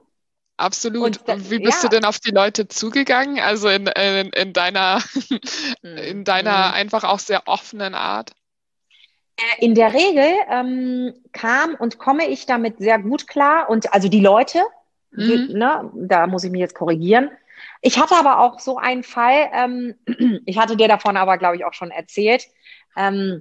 Absolut. Und da, Wie bist du ja, denn auf die Leute zugegangen? Also in, in, in deiner, mm, in deiner mm. einfach auch sehr offenen Art? In der Regel ähm, kam und komme ich damit sehr gut klar. Und also die Leute, Mhm. ne, da muss ich mich jetzt korrigieren. Ich hatte aber auch so einen Fall, ähm, ich hatte dir davon aber, glaube ich, auch schon erzählt. Ähm,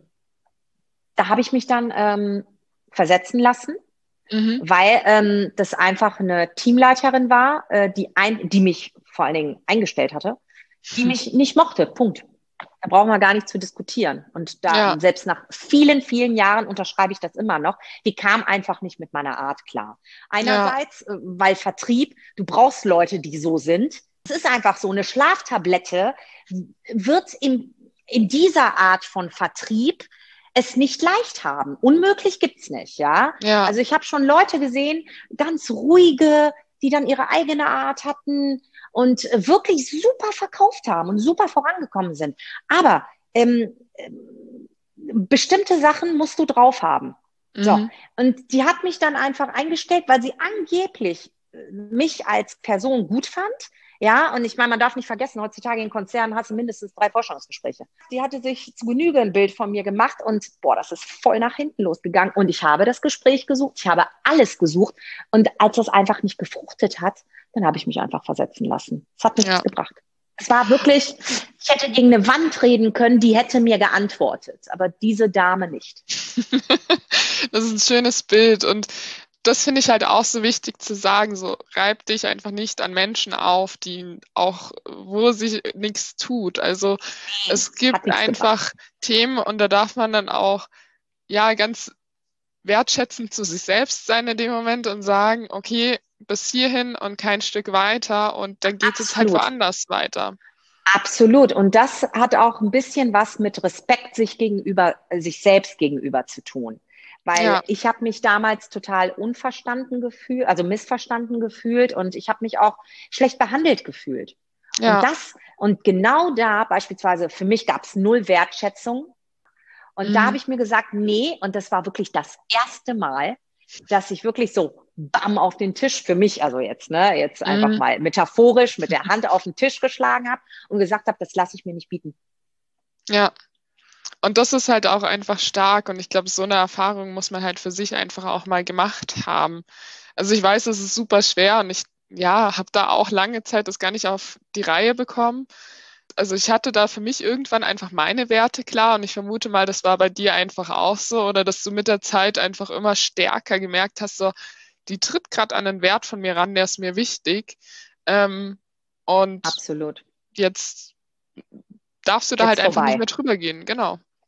da habe ich mich dann ähm, versetzen lassen, Mhm. weil ähm, das einfach eine Teamleiterin war, äh, die, ein, die mich vor allen Dingen eingestellt hatte, die mich nicht mochte. Punkt. Da brauchen wir gar nicht zu diskutieren. Und da, Ja, selbst nach vielen, vielen Jahren unterschreibe ich das immer noch. Die kam einfach nicht mit meiner Art klar. ja, Einerseits, äh, weil Vertrieb, du brauchst Leute, die so sind. Es ist einfach so, eine Schlaftablette wird in, in dieser Art von Vertrieb es nicht leicht haben. Unmöglich gibt's nicht, ja. ja, Also ich habe schon Leute gesehen, ganz ruhige, die dann ihre eigene Art hatten und wirklich super verkauft haben und super vorangekommen sind. Aber ähm, bestimmte Sachen musst du drauf haben. So, mhm. und die hat mich dann einfach eingestellt, weil sie angeblich mich als Person gut fand. Ja, und ich meine, man darf nicht vergessen, heutzutage in Konzernen hast du mindestens drei Vorstellungsgespräche. Die hatte sich zu Genüge ein Bild von mir gemacht und boah, das ist voll nach hinten losgegangen. Und ich habe das Gespräch gesucht, ich habe alles gesucht. Und als das einfach nicht gefruchtet hat, dann habe ich mich einfach versetzen lassen. Es hat nichts Ja. gebracht. Es war wirklich, ich hätte gegen eine Wand reden können, die hätte mir geantwortet, aber diese Dame nicht. Das ist ein schönes Bild, und das finde ich halt auch so wichtig zu sagen, so reib dich einfach nicht an Menschen auf, die auch, wo sich nichts tut. Also es Hat gibt nichts gebracht. einfach Themen, und da darf man dann auch ja ganz wertschätzend zu sich selbst sein in dem Moment und sagen, okay, bis hierhin und kein Stück weiter, und dann geht es jetzt halt Absolut. woanders weiter. Absolut. Und das hat auch ein bisschen was mit Respekt sich gegenüber, sich selbst gegenüber zu tun. Weil Ja, ich habe mich damals total unverstanden gefühlt, also missverstanden gefühlt und ich habe mich auch schlecht behandelt gefühlt. Und ja, das, und genau da beispielsweise, für mich gab es null Wertschätzung. Und da habe mhm. ich mir gesagt, nee, und das war wirklich das erste Mal, dass ich wirklich so bam auf den Tisch für mich, also jetzt, ne, jetzt einfach Mhm. mal metaphorisch mit der Hand auf den Tisch geschlagen habe und gesagt habe, das lasse ich mir nicht bieten. Ja. Und das ist halt auch einfach stark, und ich glaube, so eine Erfahrung muss man halt für sich einfach auch mal gemacht haben. Also ich weiß, es ist super schwer, und ich, ja, habe da auch lange Zeit das gar nicht auf die Reihe bekommen. Also ich hatte da für mich irgendwann einfach meine Werte klar, und ich vermute mal, das war bei dir einfach auch so, oder dass du mit der Zeit einfach immer stärker gemerkt hast, so, die tritt gerade an einen Wert von mir ran, der ist mir wichtig. Ähm, und Absolut. jetzt darfst du da halt Jetzt einfach nicht vorbei. mehr drüber gehen, genau. Genau.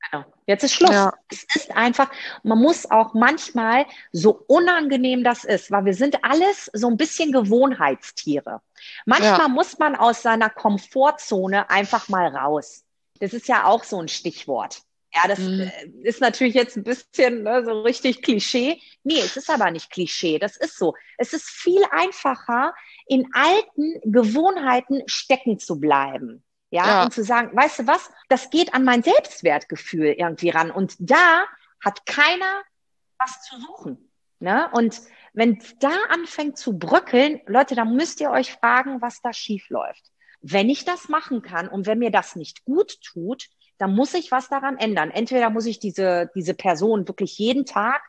Jetzt ist Schluss. Ja. Es ist einfach, man muss auch manchmal, so unangenehm das ist, weil wir sind alles so ein bisschen Gewohnheitstiere. Manchmal Ja. muss man aus seiner Komfortzone einfach mal raus. Das ist ja auch so ein Stichwort. Ja, das Mhm. äh, ist natürlich jetzt ein bisschen ne, so richtig Klischee. Nee, es ist aber nicht Klischee. Das ist so. Es ist viel einfacher, in alten Gewohnheiten stecken zu bleiben. Ja, Ja. und zu sagen, weißt du was, das geht an mein Selbstwertgefühl irgendwie ran. Und da hat keiner was zu suchen. Ne? Und wenn es da anfängt zu bröckeln, Leute, dann müsst ihr euch fragen, was da schief läuft. Wenn ich das machen kann und wenn mir das nicht gut tut, dann muss ich was daran ändern. Entweder muss ich diese, diese Person wirklich jeden Tag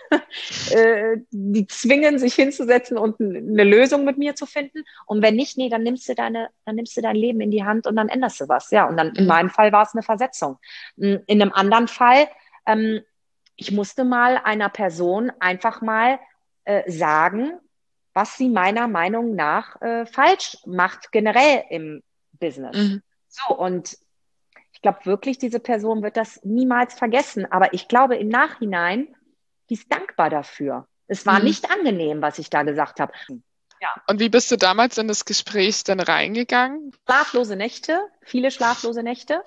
äh, die zwingen, sich hinzusetzen und eine Lösung mit mir zu finden. Und wenn nicht, nee, dann nimmst du deine, dann nimmst du dein Leben in die Hand und dann änderst du was. Ja, und dann in Mhm. meinem Fall war es eine Versetzung. In einem anderen Fall, ähm, ich musste mal einer Person einfach mal äh, sagen, was sie meiner Meinung nach äh, falsch macht, generell im Business. Mhm. So, und ich glaube wirklich, diese Person wird das niemals vergessen. Aber ich glaube im Nachhinein, die ist dankbar dafür. Es war Mhm. nicht angenehm, was ich da gesagt habe. Ja. Und wie bist du damals in das Gespräch dann reingegangen? Schlaflose Nächte, viele schlaflose Nächte.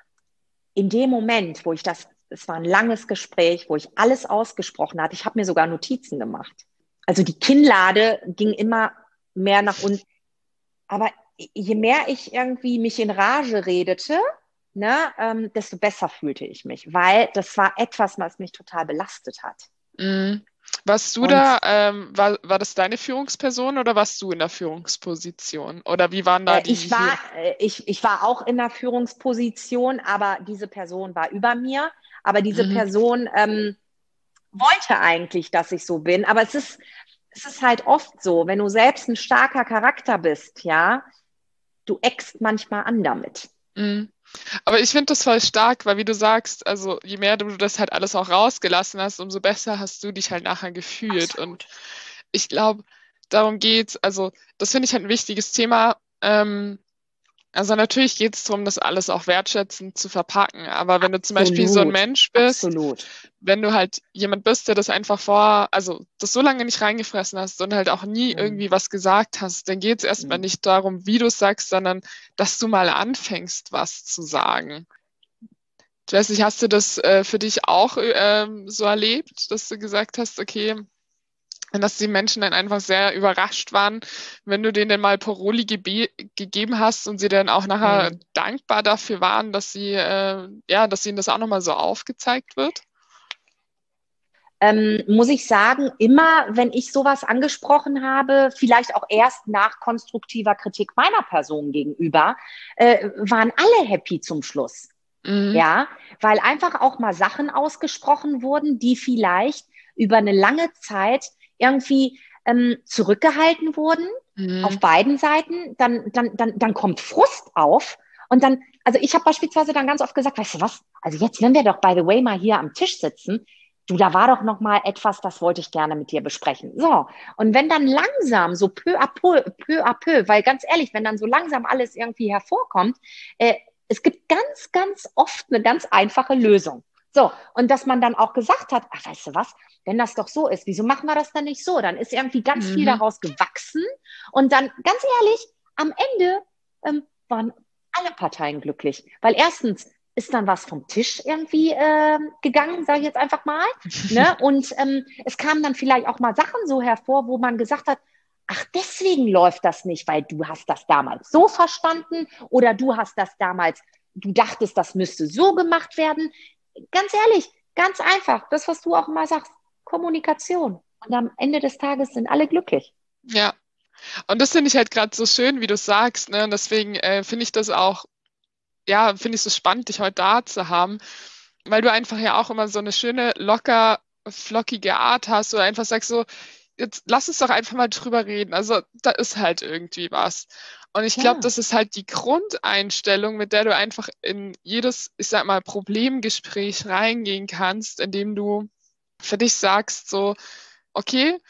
In dem Moment, wo ich das, es war ein langes Gespräch, wo ich alles ausgesprochen hatte, ich habe mir sogar Notizen gemacht. Also die Kinnlade ging immer mehr nach unten. Aber je mehr ich irgendwie mich in Rage redete, ne, ähm, desto besser fühlte ich mich, weil das war etwas, was mich total belastet hat. Mhm. Warst du Und da, ähm, war, war das deine Führungsperson oder warst du in der Führungsposition? Oder wie waren da äh, die ich war, äh, ich, ich war auch in der Führungsposition, aber diese Person war über mir. Aber diese Mhm. Person ähm, wollte eigentlich, dass ich so bin. Aber es ist, es ist halt oft so, wenn du selbst ein starker Charakter bist, ja, du eckst manchmal an damit. Mhm. Aber ich finde das voll stark, weil wie du sagst, also je mehr du das halt alles auch rausgelassen hast, umso besser hast du dich halt nachher gefühlt. Und ich glaube, darum geht's. Also das finde ich halt ein wichtiges Thema. Ähm, also natürlich geht es darum, das alles auch wertschätzend zu verpacken. Aber wenn du zum Beispiel so ein Absolut, Mensch bist, absolut. wenn du halt jemand bist, der das einfach vor, also das so lange nicht reingefressen hast und halt auch nie Mhm. irgendwie was gesagt hast, dann geht es erstmal Mhm. nicht darum, wie du es sagst, sondern dass du mal anfängst, was zu sagen. Ich weiß nicht, hast du das äh, für dich auch ähm, so erlebt, dass du gesagt hast, okay, dass die Menschen dann einfach sehr überrascht waren, wenn du denen dann mal Paroli gebe gegeben hast und sie dann auch nachher Mhm. dankbar dafür waren, dass sie, äh, ja, dass ihnen das auch nochmal so aufgezeigt wird? Ähm, muss ich sagen, immer wenn ich sowas angesprochen habe, vielleicht auch erst nach konstruktiver Kritik meiner Person gegenüber, äh, waren alle happy zum Schluss. Mhm. Ja, weil einfach auch mal Sachen ausgesprochen wurden, die vielleicht über eine lange Zeit irgendwie ähm, zurückgehalten wurden auf Mhm. beiden Seiten. Dann, dann, dann, dann kommt Frust auf. Und dann, also ich habe beispielsweise dann ganz oft gesagt, weißt du was, also jetzt, wenn wir doch by the way mal hier am Tisch sitzen, du, da war doch noch mal etwas, das wollte ich gerne mit dir besprechen. So, und wenn dann langsam, so peu à peu, peu à peu, weil ganz ehrlich, wenn dann so langsam alles irgendwie hervorkommt, äh, es gibt ganz, ganz oft eine ganz einfache Lösung. So, und dass man dann auch gesagt hat, ach, weißt du was, wenn das doch so ist, wieso machen wir das dann nicht so? Dann ist irgendwie ganz viel Mhm. daraus gewachsen. Und dann, ganz ehrlich, am Ende ähm, waren alle Parteien glücklich. Weil erstens ist dann was vom Tisch irgendwie äh, gegangen, sage ich jetzt einfach mal. Ne? Und ähm, es kamen dann vielleicht auch mal Sachen so hervor, wo man gesagt hat, ach, deswegen läuft das nicht, weil du hast das damals so verstanden oder du hast das damals, du dachtest, das müsste so gemacht werden. Ganz ehrlich, ganz einfach, das, was du auch immer sagst, Kommunikation. Und am Ende des Tages sind alle glücklich. Ja, und das finde ich halt gerade so schön, wie du sagst, ne? Und deswegen äh, finde ich das auch, ja, finde ich so spannend, dich heute da zu haben, weil du einfach ja auch immer so eine schöne, locker, flockige Art hast oder einfach sagst so, jetzt lass uns doch einfach mal drüber reden. Also da ist halt irgendwie was. Und ich glaube, Ja. das ist halt die Grundeinstellung, mit der du einfach in jedes, ich sag mal, Problemgespräch reingehen kannst, indem du für dich sagst so, okay,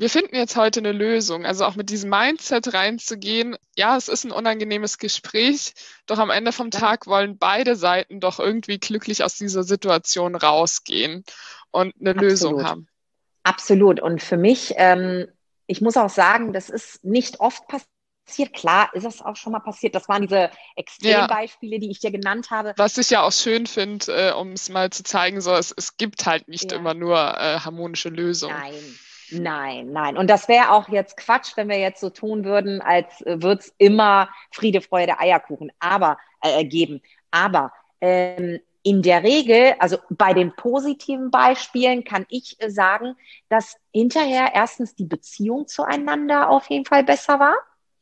wir finden jetzt heute eine Lösung. Also auch mit diesem Mindset reinzugehen, ja, es ist ein unangenehmes Gespräch, doch am Ende vom Tag wollen beide Seiten doch irgendwie glücklich aus dieser Situation rausgehen und eine Absolut. Lösung haben. Absolut. Und für mich, ähm, ich muss auch sagen, das ist nicht oft passiert. Klar ist es auch schon mal passiert. Das waren diese Extrembeispiele, ja, die ich dir genannt habe. Was ich ja auch schön finde, äh, um es mal zu zeigen, so es, es gibt halt nicht ja. immer nur äh, harmonische Lösungen. Nein. Nein, nein. Und das wäre auch jetzt Quatsch, wenn wir jetzt so tun würden, als äh, würde es immer Friede, Freude, Eierkuchen aber, äh, geben. Aber ähm, in der Regel, also bei den positiven Beispielen kann ich äh, sagen, dass hinterher erstens die Beziehung zueinander auf jeden Fall besser war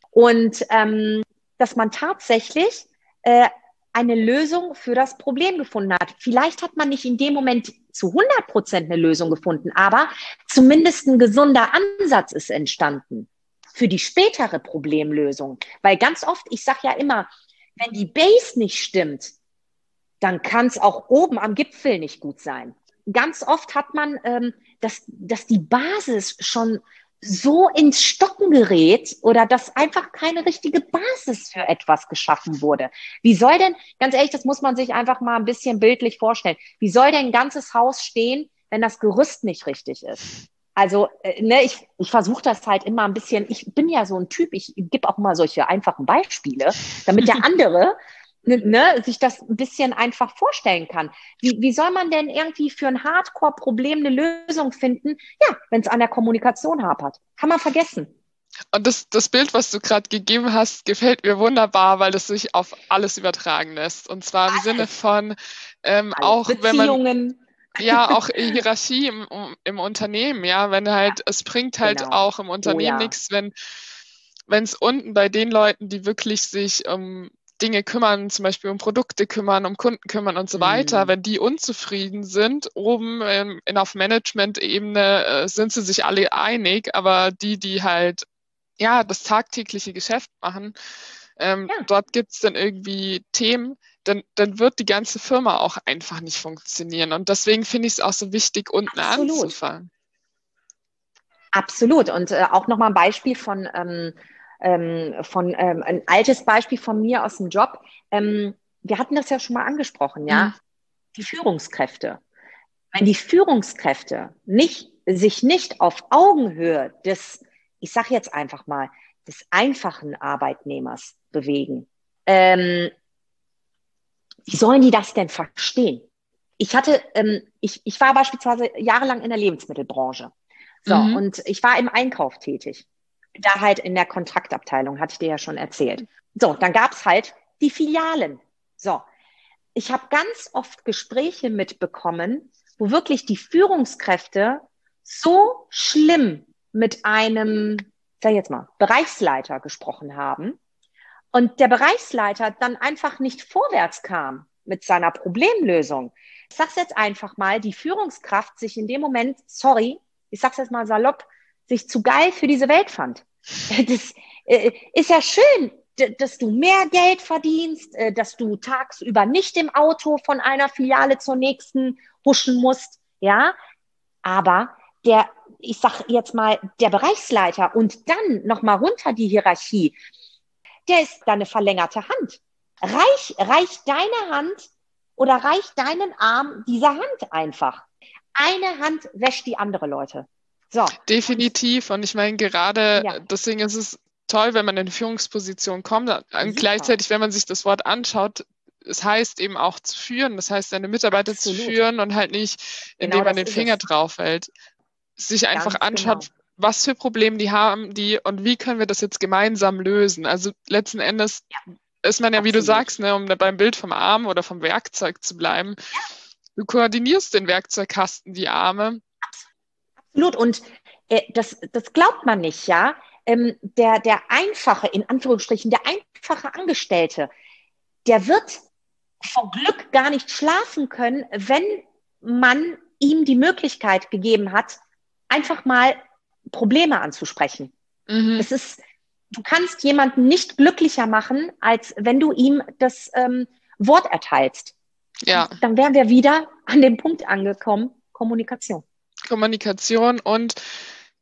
und ähm, dass man tatsächlich äh, eine Lösung für das Problem gefunden hat. Vielleicht hat man nicht in dem Moment zu hundert Prozent eine Lösung gefunden, aber zumindest ein gesunder Ansatz ist entstanden für die spätere Problemlösung. Weil ganz oft, ich sage ja immer, wenn die Base nicht stimmt, dann kann es auch oben am Gipfel nicht gut sein. Ganz oft hat man, ähm, dass, dass die Basis schon so ins Stocken gerät oder dass einfach keine richtige Basis für etwas geschaffen wurde. Wie soll denn, ganz ehrlich, das muss man sich einfach mal ein bisschen bildlich vorstellen, wie soll denn ein ganzes Haus stehen, wenn das Gerüst nicht richtig ist? Also, äh, ne, ich, ich versuche das halt immer ein bisschen, ich bin ja so ein Typ, ich gebe auch mal solche einfachen Beispiele, damit der andere Ne, sich das ein bisschen einfach vorstellen kann. Wie, wie soll man denn irgendwie für ein Hardcore-Problem eine Lösung finden? Ja, wenn es an der Kommunikation hapert. Kann man vergessen. Und das, das Bild, was du gerade gegeben hast, gefällt mir wunderbar, weil das sich auf alles übertragen lässt. Und zwar im alles. Sinne von ähm, auch, wenn man ja, auch Hierarchie im, im Unternehmen, ja, wenn halt, ja. es bringt halt genau. auch im Unternehmen oh, ja. nichts, wenn wenn es unten bei den Leuten, die wirklich sich um Dinge kümmern, zum Beispiel um Produkte kümmern, um Kunden kümmern und so weiter, mm. wenn die unzufrieden sind, oben ähm, in, auf Management-Ebene äh, sind sie sich alle einig, aber die, die halt ja das tagtägliche Geschäft machen, ähm, ja. dort gibt es dann irgendwie Themen, dann, dann wird die ganze Firma auch einfach nicht funktionieren. Und deswegen finde ich es auch so wichtig, unten Absolut. anzufangen. Absolut. Und äh, auch nochmal ein Beispiel von ähm, Ähm, von ähm, ein altes Beispiel von mir aus dem Job. Ähm, wir hatten das ja schon mal angesprochen, ja, mhm. die Führungskräfte. Wenn die Führungskräfte nicht, sich nicht auf Augenhöhe des, ich sage jetzt einfach mal, des einfachen Arbeitnehmers bewegen, ähm, wie sollen die das denn verstehen? Ich hatte, ähm, ich, ich war beispielsweise jahrelang in der Lebensmittelbranche. So, mhm. und ich war im Einkauf tätig. Da halt in der Kontraktabteilung, hatte ich dir ja schon erzählt. So, dann gab's halt die Filialen. So, ich habe ganz oft Gespräche mitbekommen, wo wirklich die Führungskräfte so schlimm mit einem, sag ich jetzt mal, Bereichsleiter gesprochen haben und der Bereichsleiter dann einfach nicht vorwärts kam mit seiner Problemlösung. Ich sag's jetzt einfach mal, die Führungskraft sich in dem Moment, sorry, ich sag's jetzt mal salopp, sich zu geil für diese Welt fand. Das äh, ist ja schön, d- dass du mehr Geld verdienst, äh, dass du tagsüber nicht im Auto von einer Filiale zur nächsten huschen musst, ja. Aber der, ich sag jetzt mal, der Bereichsleiter und dann nochmal runter die Hierarchie, der ist deine verlängerte Hand. Reich, reich deine Hand oder reich deinen Arm dieser Hand einfach. Eine Hand wäscht die andere, Leute. So. Definitiv. Und ich meine, gerade ja. deswegen ist es toll, wenn man in eine Führungsposition kommt. Und gleichzeitig, wenn man sich das Wort anschaut, es heißt eben auch zu führen. Das heißt, seine Mitarbeiter Absolut. zu führen und halt nicht, indem genau man den Finger es. drauf hält. Sich Ganz einfach anschaut, genau. was für Probleme die haben, die und wie können wir das jetzt gemeinsam lösen. Also letzten Endes ja. ist man ja, Absolut. wie du sagst, ne, um beim Bild vom Arm oder vom Werkzeug zu bleiben, ja. du koordinierst den Werkzeugkasten, die Arme. Absolut. Und äh, das, das glaubt man nicht, ja. Ähm, der, der einfache, in Anführungsstrichen, der einfache Angestellte, der wird vor Glück gar nicht schlafen können, wenn man ihm die Möglichkeit gegeben hat, einfach mal Probleme anzusprechen. Mhm. Es ist, du kannst jemanden nicht glücklicher machen, als wenn du ihm das ähm, Wort erteilst. Ja. Und dann wären wir wieder an dem Punkt angekommen, Kommunikation. Kommunikation und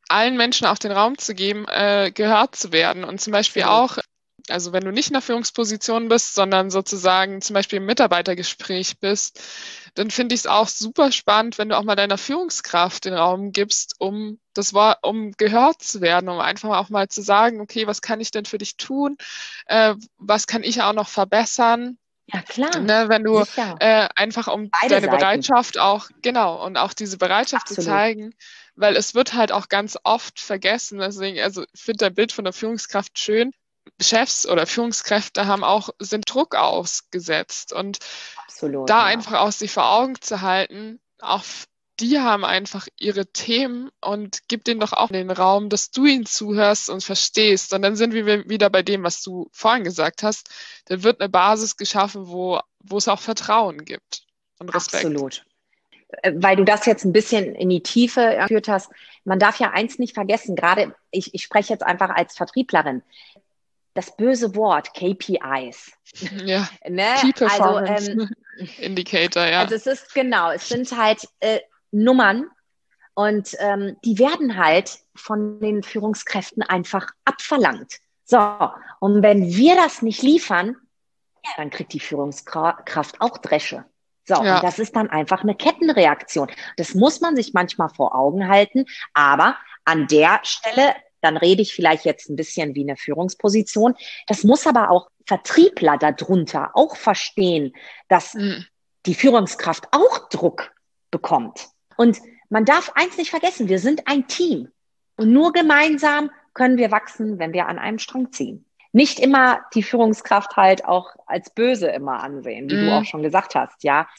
allen Menschen auch den Raum zu geben, äh, gehört zu werden. Und zum Beispiel Absolut. auch, also wenn du nicht in einer Führungsposition bist, sondern sozusagen zum Beispiel im Mitarbeitergespräch bist, dann finde ich es auch super spannend, wenn du auch mal deiner Führungskraft den Raum gibst, um das Wort, um gehört zu werden, um einfach auch mal zu sagen, okay, was kann ich denn für dich tun? Äh, was kann ich auch noch verbessern? Ja, klar. Ne, wenn du Sicher. äh, einfach um Beide deine Seiten. Bereitschaft auch, genau, und auch diese Bereitschaft zu Absolut. zeigen, weil es wird halt auch ganz oft vergessen. Deswegen, also ich finde dein Bild von der Führungskraft schön. Chefs oder Führungskräfte haben auch, sind Druck ausgesetzt. Und Absolut. da Ja. einfach auch sich vor Augen zu halten, auch die haben einfach ihre Themen und gib denen doch auch den Raum, dass du ihnen zuhörst und verstehst. Und dann sind wir wieder bei dem, was du vorhin gesagt hast. Dann wird eine Basis geschaffen, wo, wo es auch Vertrauen gibt und Respekt. Absolut. Äh, Weil du das jetzt ein bisschen in die Tiefe geführt hast. Man darf ja eins nicht vergessen, gerade ich, ich spreche jetzt einfach als Vertrieblerin. Das böse Wort K P Is. Ja, Ne? Key Also, Performance ähm, Indicator, ja. also es ist genau, es sind halt äh, Nummern und ähm, die werden halt von den Führungskräften einfach abverlangt. So, und wenn wir das nicht liefern, ja, dann kriegt die Führungskraft auch Dresche. So, Ja. und das ist dann einfach eine Kettenreaktion. Das muss man sich manchmal vor Augen halten, aber an der Stelle, dann rede ich vielleicht jetzt ein bisschen wie eine Führungsposition, das muss aber auch Vertriebler darunter auch verstehen, dass Mhm. die Führungskraft auch Druck bekommt. Und man darf eins nicht vergessen, wir sind ein Team. Und nur gemeinsam können wir wachsen, wenn wir an einem Strang ziehen. Nicht immer die Führungskraft halt auch als böse immer ansehen, wie Mhm. du auch schon gesagt hast, ja.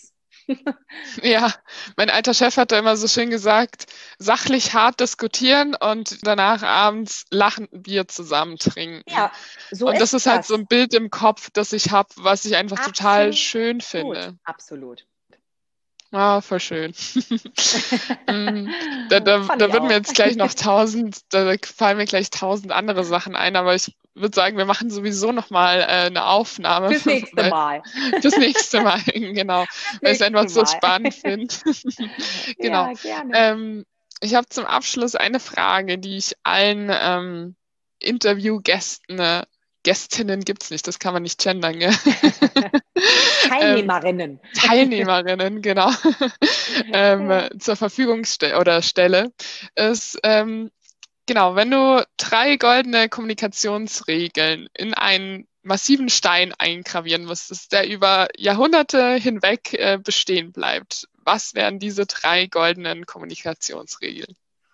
Ja, mein alter Chef hat da immer so schön gesagt, sachlich hart diskutieren und danach abends lachen Bier zusammen trinken. Ja, so und das ist ist halt das. so ein Bild im Kopf, das ich habe, was ich einfach total Absolut. schön finde. Absolut. Ah, voll schön. Mm, da da, Fand da ich würden mir auch. jetzt gleich noch tausend, da fallen mir gleich tausend andere Sachen ein, aber ich würde sagen, wir machen sowieso nochmal äh, eine Aufnahme. Fürs nächste weil- Mal. Fürs nächste Mal, genau. Weil ich es einfach so nächste Mal. spannend finde. Genau. Ja, gerne. Ähm, ich habe zum Abschluss eine Frage, die ich allen ähm, Interviewgästen, äh, Gästinnen gibt es nicht, das kann man nicht gendern, gell? Teilnehmerinnen. ähm, Teilnehmerinnen, genau, ähm, Ja. zur Verfügung ste oder stelle, ist, ähm, genau, wenn du drei goldene Kommunikationsregeln in einen massiven Stein eingravieren müsstest, der über Jahrhunderte hinweg äh, bestehen bleibt, was wären diese drei goldenen Kommunikationsregeln?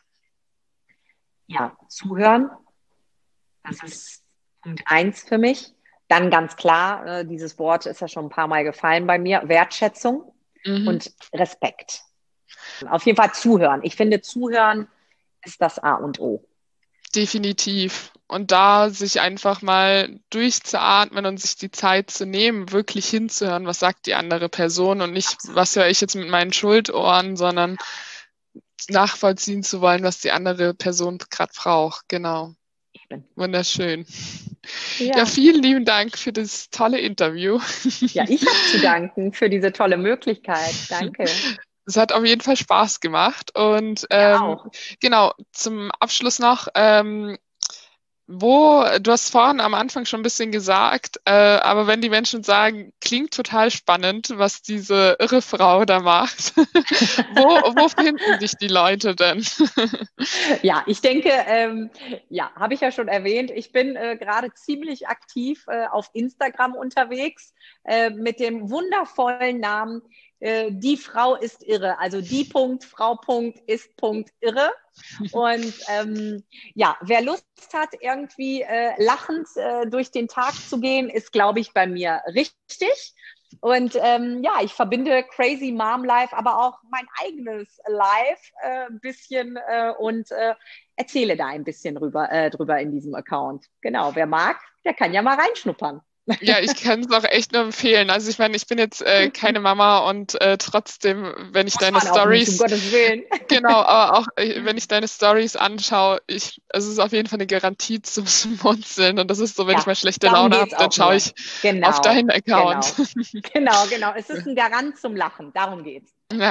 Ja, zuhören. Das ist Punkt eins für mich. Dann ganz klar, äh, dieses Wort ist ja schon ein paar Mal gefallen bei mir, Wertschätzung Mhm. und Respekt. Auf jeden Fall zuhören. Ich finde, zuhören ist das A und O. Definitiv. Und da sich einfach mal durchzuatmen und sich die Zeit zu nehmen, wirklich hinzuhören, was sagt die andere Person und nicht, was höre ich jetzt mit meinen Schuldohren, sondern nachvollziehen zu wollen, was die andere Person gerade braucht. Genau. Eben. Wunderschön. Ja. Ja, vielen lieben Dank für das tolle Interview. Ja, ich habe zu danken für diese tolle Möglichkeit. Danke. Es hat auf jeden Fall Spaß gemacht. Und Ja, ähm, auch. genau, zum Abschluss noch, ähm, wo, du hast vorhin am Anfang schon ein bisschen gesagt, äh, aber wenn die Menschen sagen, klingt total spannend, was diese irre Frau da macht, wo, wo finden dich die Leute denn? Ja, ich denke, ähm, ja, habe ich ja schon erwähnt, ich bin äh, gerade ziemlich aktiv äh, auf Instagram unterwegs äh, mit dem wundervollen Namen äh, Die Frau ist irre, also die Punkt, Frau Punkt, ist Punkt irre. Und ähm, ja, wer Lust hat, irgendwie äh, lachend äh, durch den Tag zu gehen, ist, glaube ich, bei mir richtig. Und ähm, ja, ich verbinde Crazy Mom Life, aber auch mein eigenes Life äh, ein bisschen äh, und äh, erzähle da ein bisschen drüber, äh, drüber in diesem Account. Genau, wer mag, der kann ja mal reinschnuppern. Ja, ich kann es auch echt nur empfehlen. Also ich meine, ich bin jetzt äh, keine Mama und äh, trotzdem, wenn ich Muss deine man auch nicht, um Stories, Gottes Willen. genau, aber auch äh, wenn ich deine Stories anschaue, ich, es ist auf jeden Fall eine Garantie zum Schmunzeln und das ist so, wenn Ja, ich mal schlechte darum Laune habe, geht's dann auch schaue nur. ich Genau, auf deinen Account. Genau, genau, genau. Es ist ein Garant zum Lachen, darum geht's. Ja,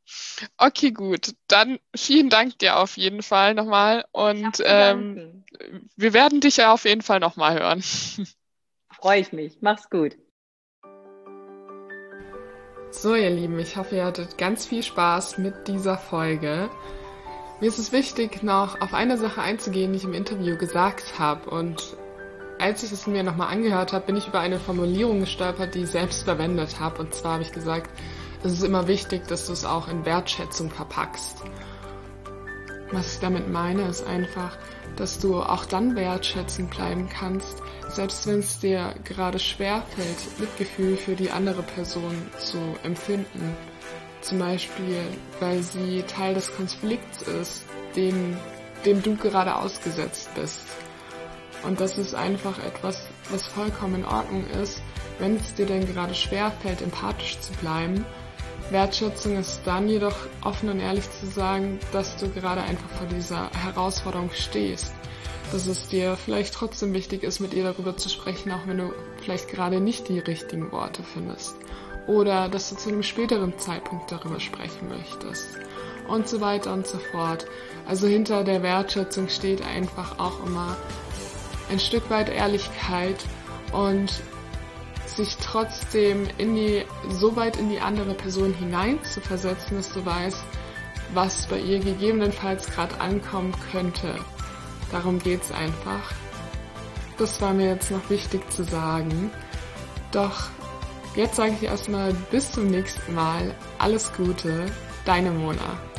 Okay, gut. Dann vielen Dank dir auf jeden Fall nochmal und ähm, wir werden dich ja auf jeden Fall nochmal hören. Freue ich mich. Mach's gut. So, ihr Lieben, ich hoffe, ihr hattet ganz viel Spaß mit dieser Folge. Mir ist es wichtig, noch auf eine Sache einzugehen, die ich im Interview gesagt habe. Und als ich es mir nochmal angehört habe, bin ich über eine Formulierung gestolpert, die ich selbst verwendet habe. Und zwar habe ich gesagt, es ist immer wichtig, dass du es auch in Wertschätzung verpackst. Was ich damit meine, ist einfach, dass du auch dann wertschätzend bleiben kannst, selbst wenn es dir gerade schwerfällt, Mitgefühl für die andere Person zu empfinden. Zum Beispiel, weil sie Teil des Konflikts ist, dem, dem du gerade ausgesetzt bist. Und das ist einfach etwas, was vollkommen in Ordnung ist, wenn es dir denn gerade schwerfällt, empathisch zu bleiben. Wertschätzung ist dann jedoch offen und ehrlich zu sagen, dass du gerade einfach vor dieser Herausforderung stehst. Dass es dir vielleicht trotzdem wichtig ist, mit ihr darüber zu sprechen, auch wenn du vielleicht gerade nicht die richtigen Worte findest. Oder dass du zu einem späteren Zeitpunkt darüber sprechen möchtest. Und so weiter und so fort. Also hinter der Wertschätzung steht einfach auch immer ein Stück weit Ehrlichkeit und sich trotzdem in die, so weit in die andere Person hinein zu versetzen, dass du weißt, was bei ihr gegebenenfalls gerade ankommen könnte. Darum geht's einfach. Das war mir jetzt noch wichtig zu sagen. Doch jetzt sage ich erstmal bis zum nächsten Mal. Alles Gute, deine Mona.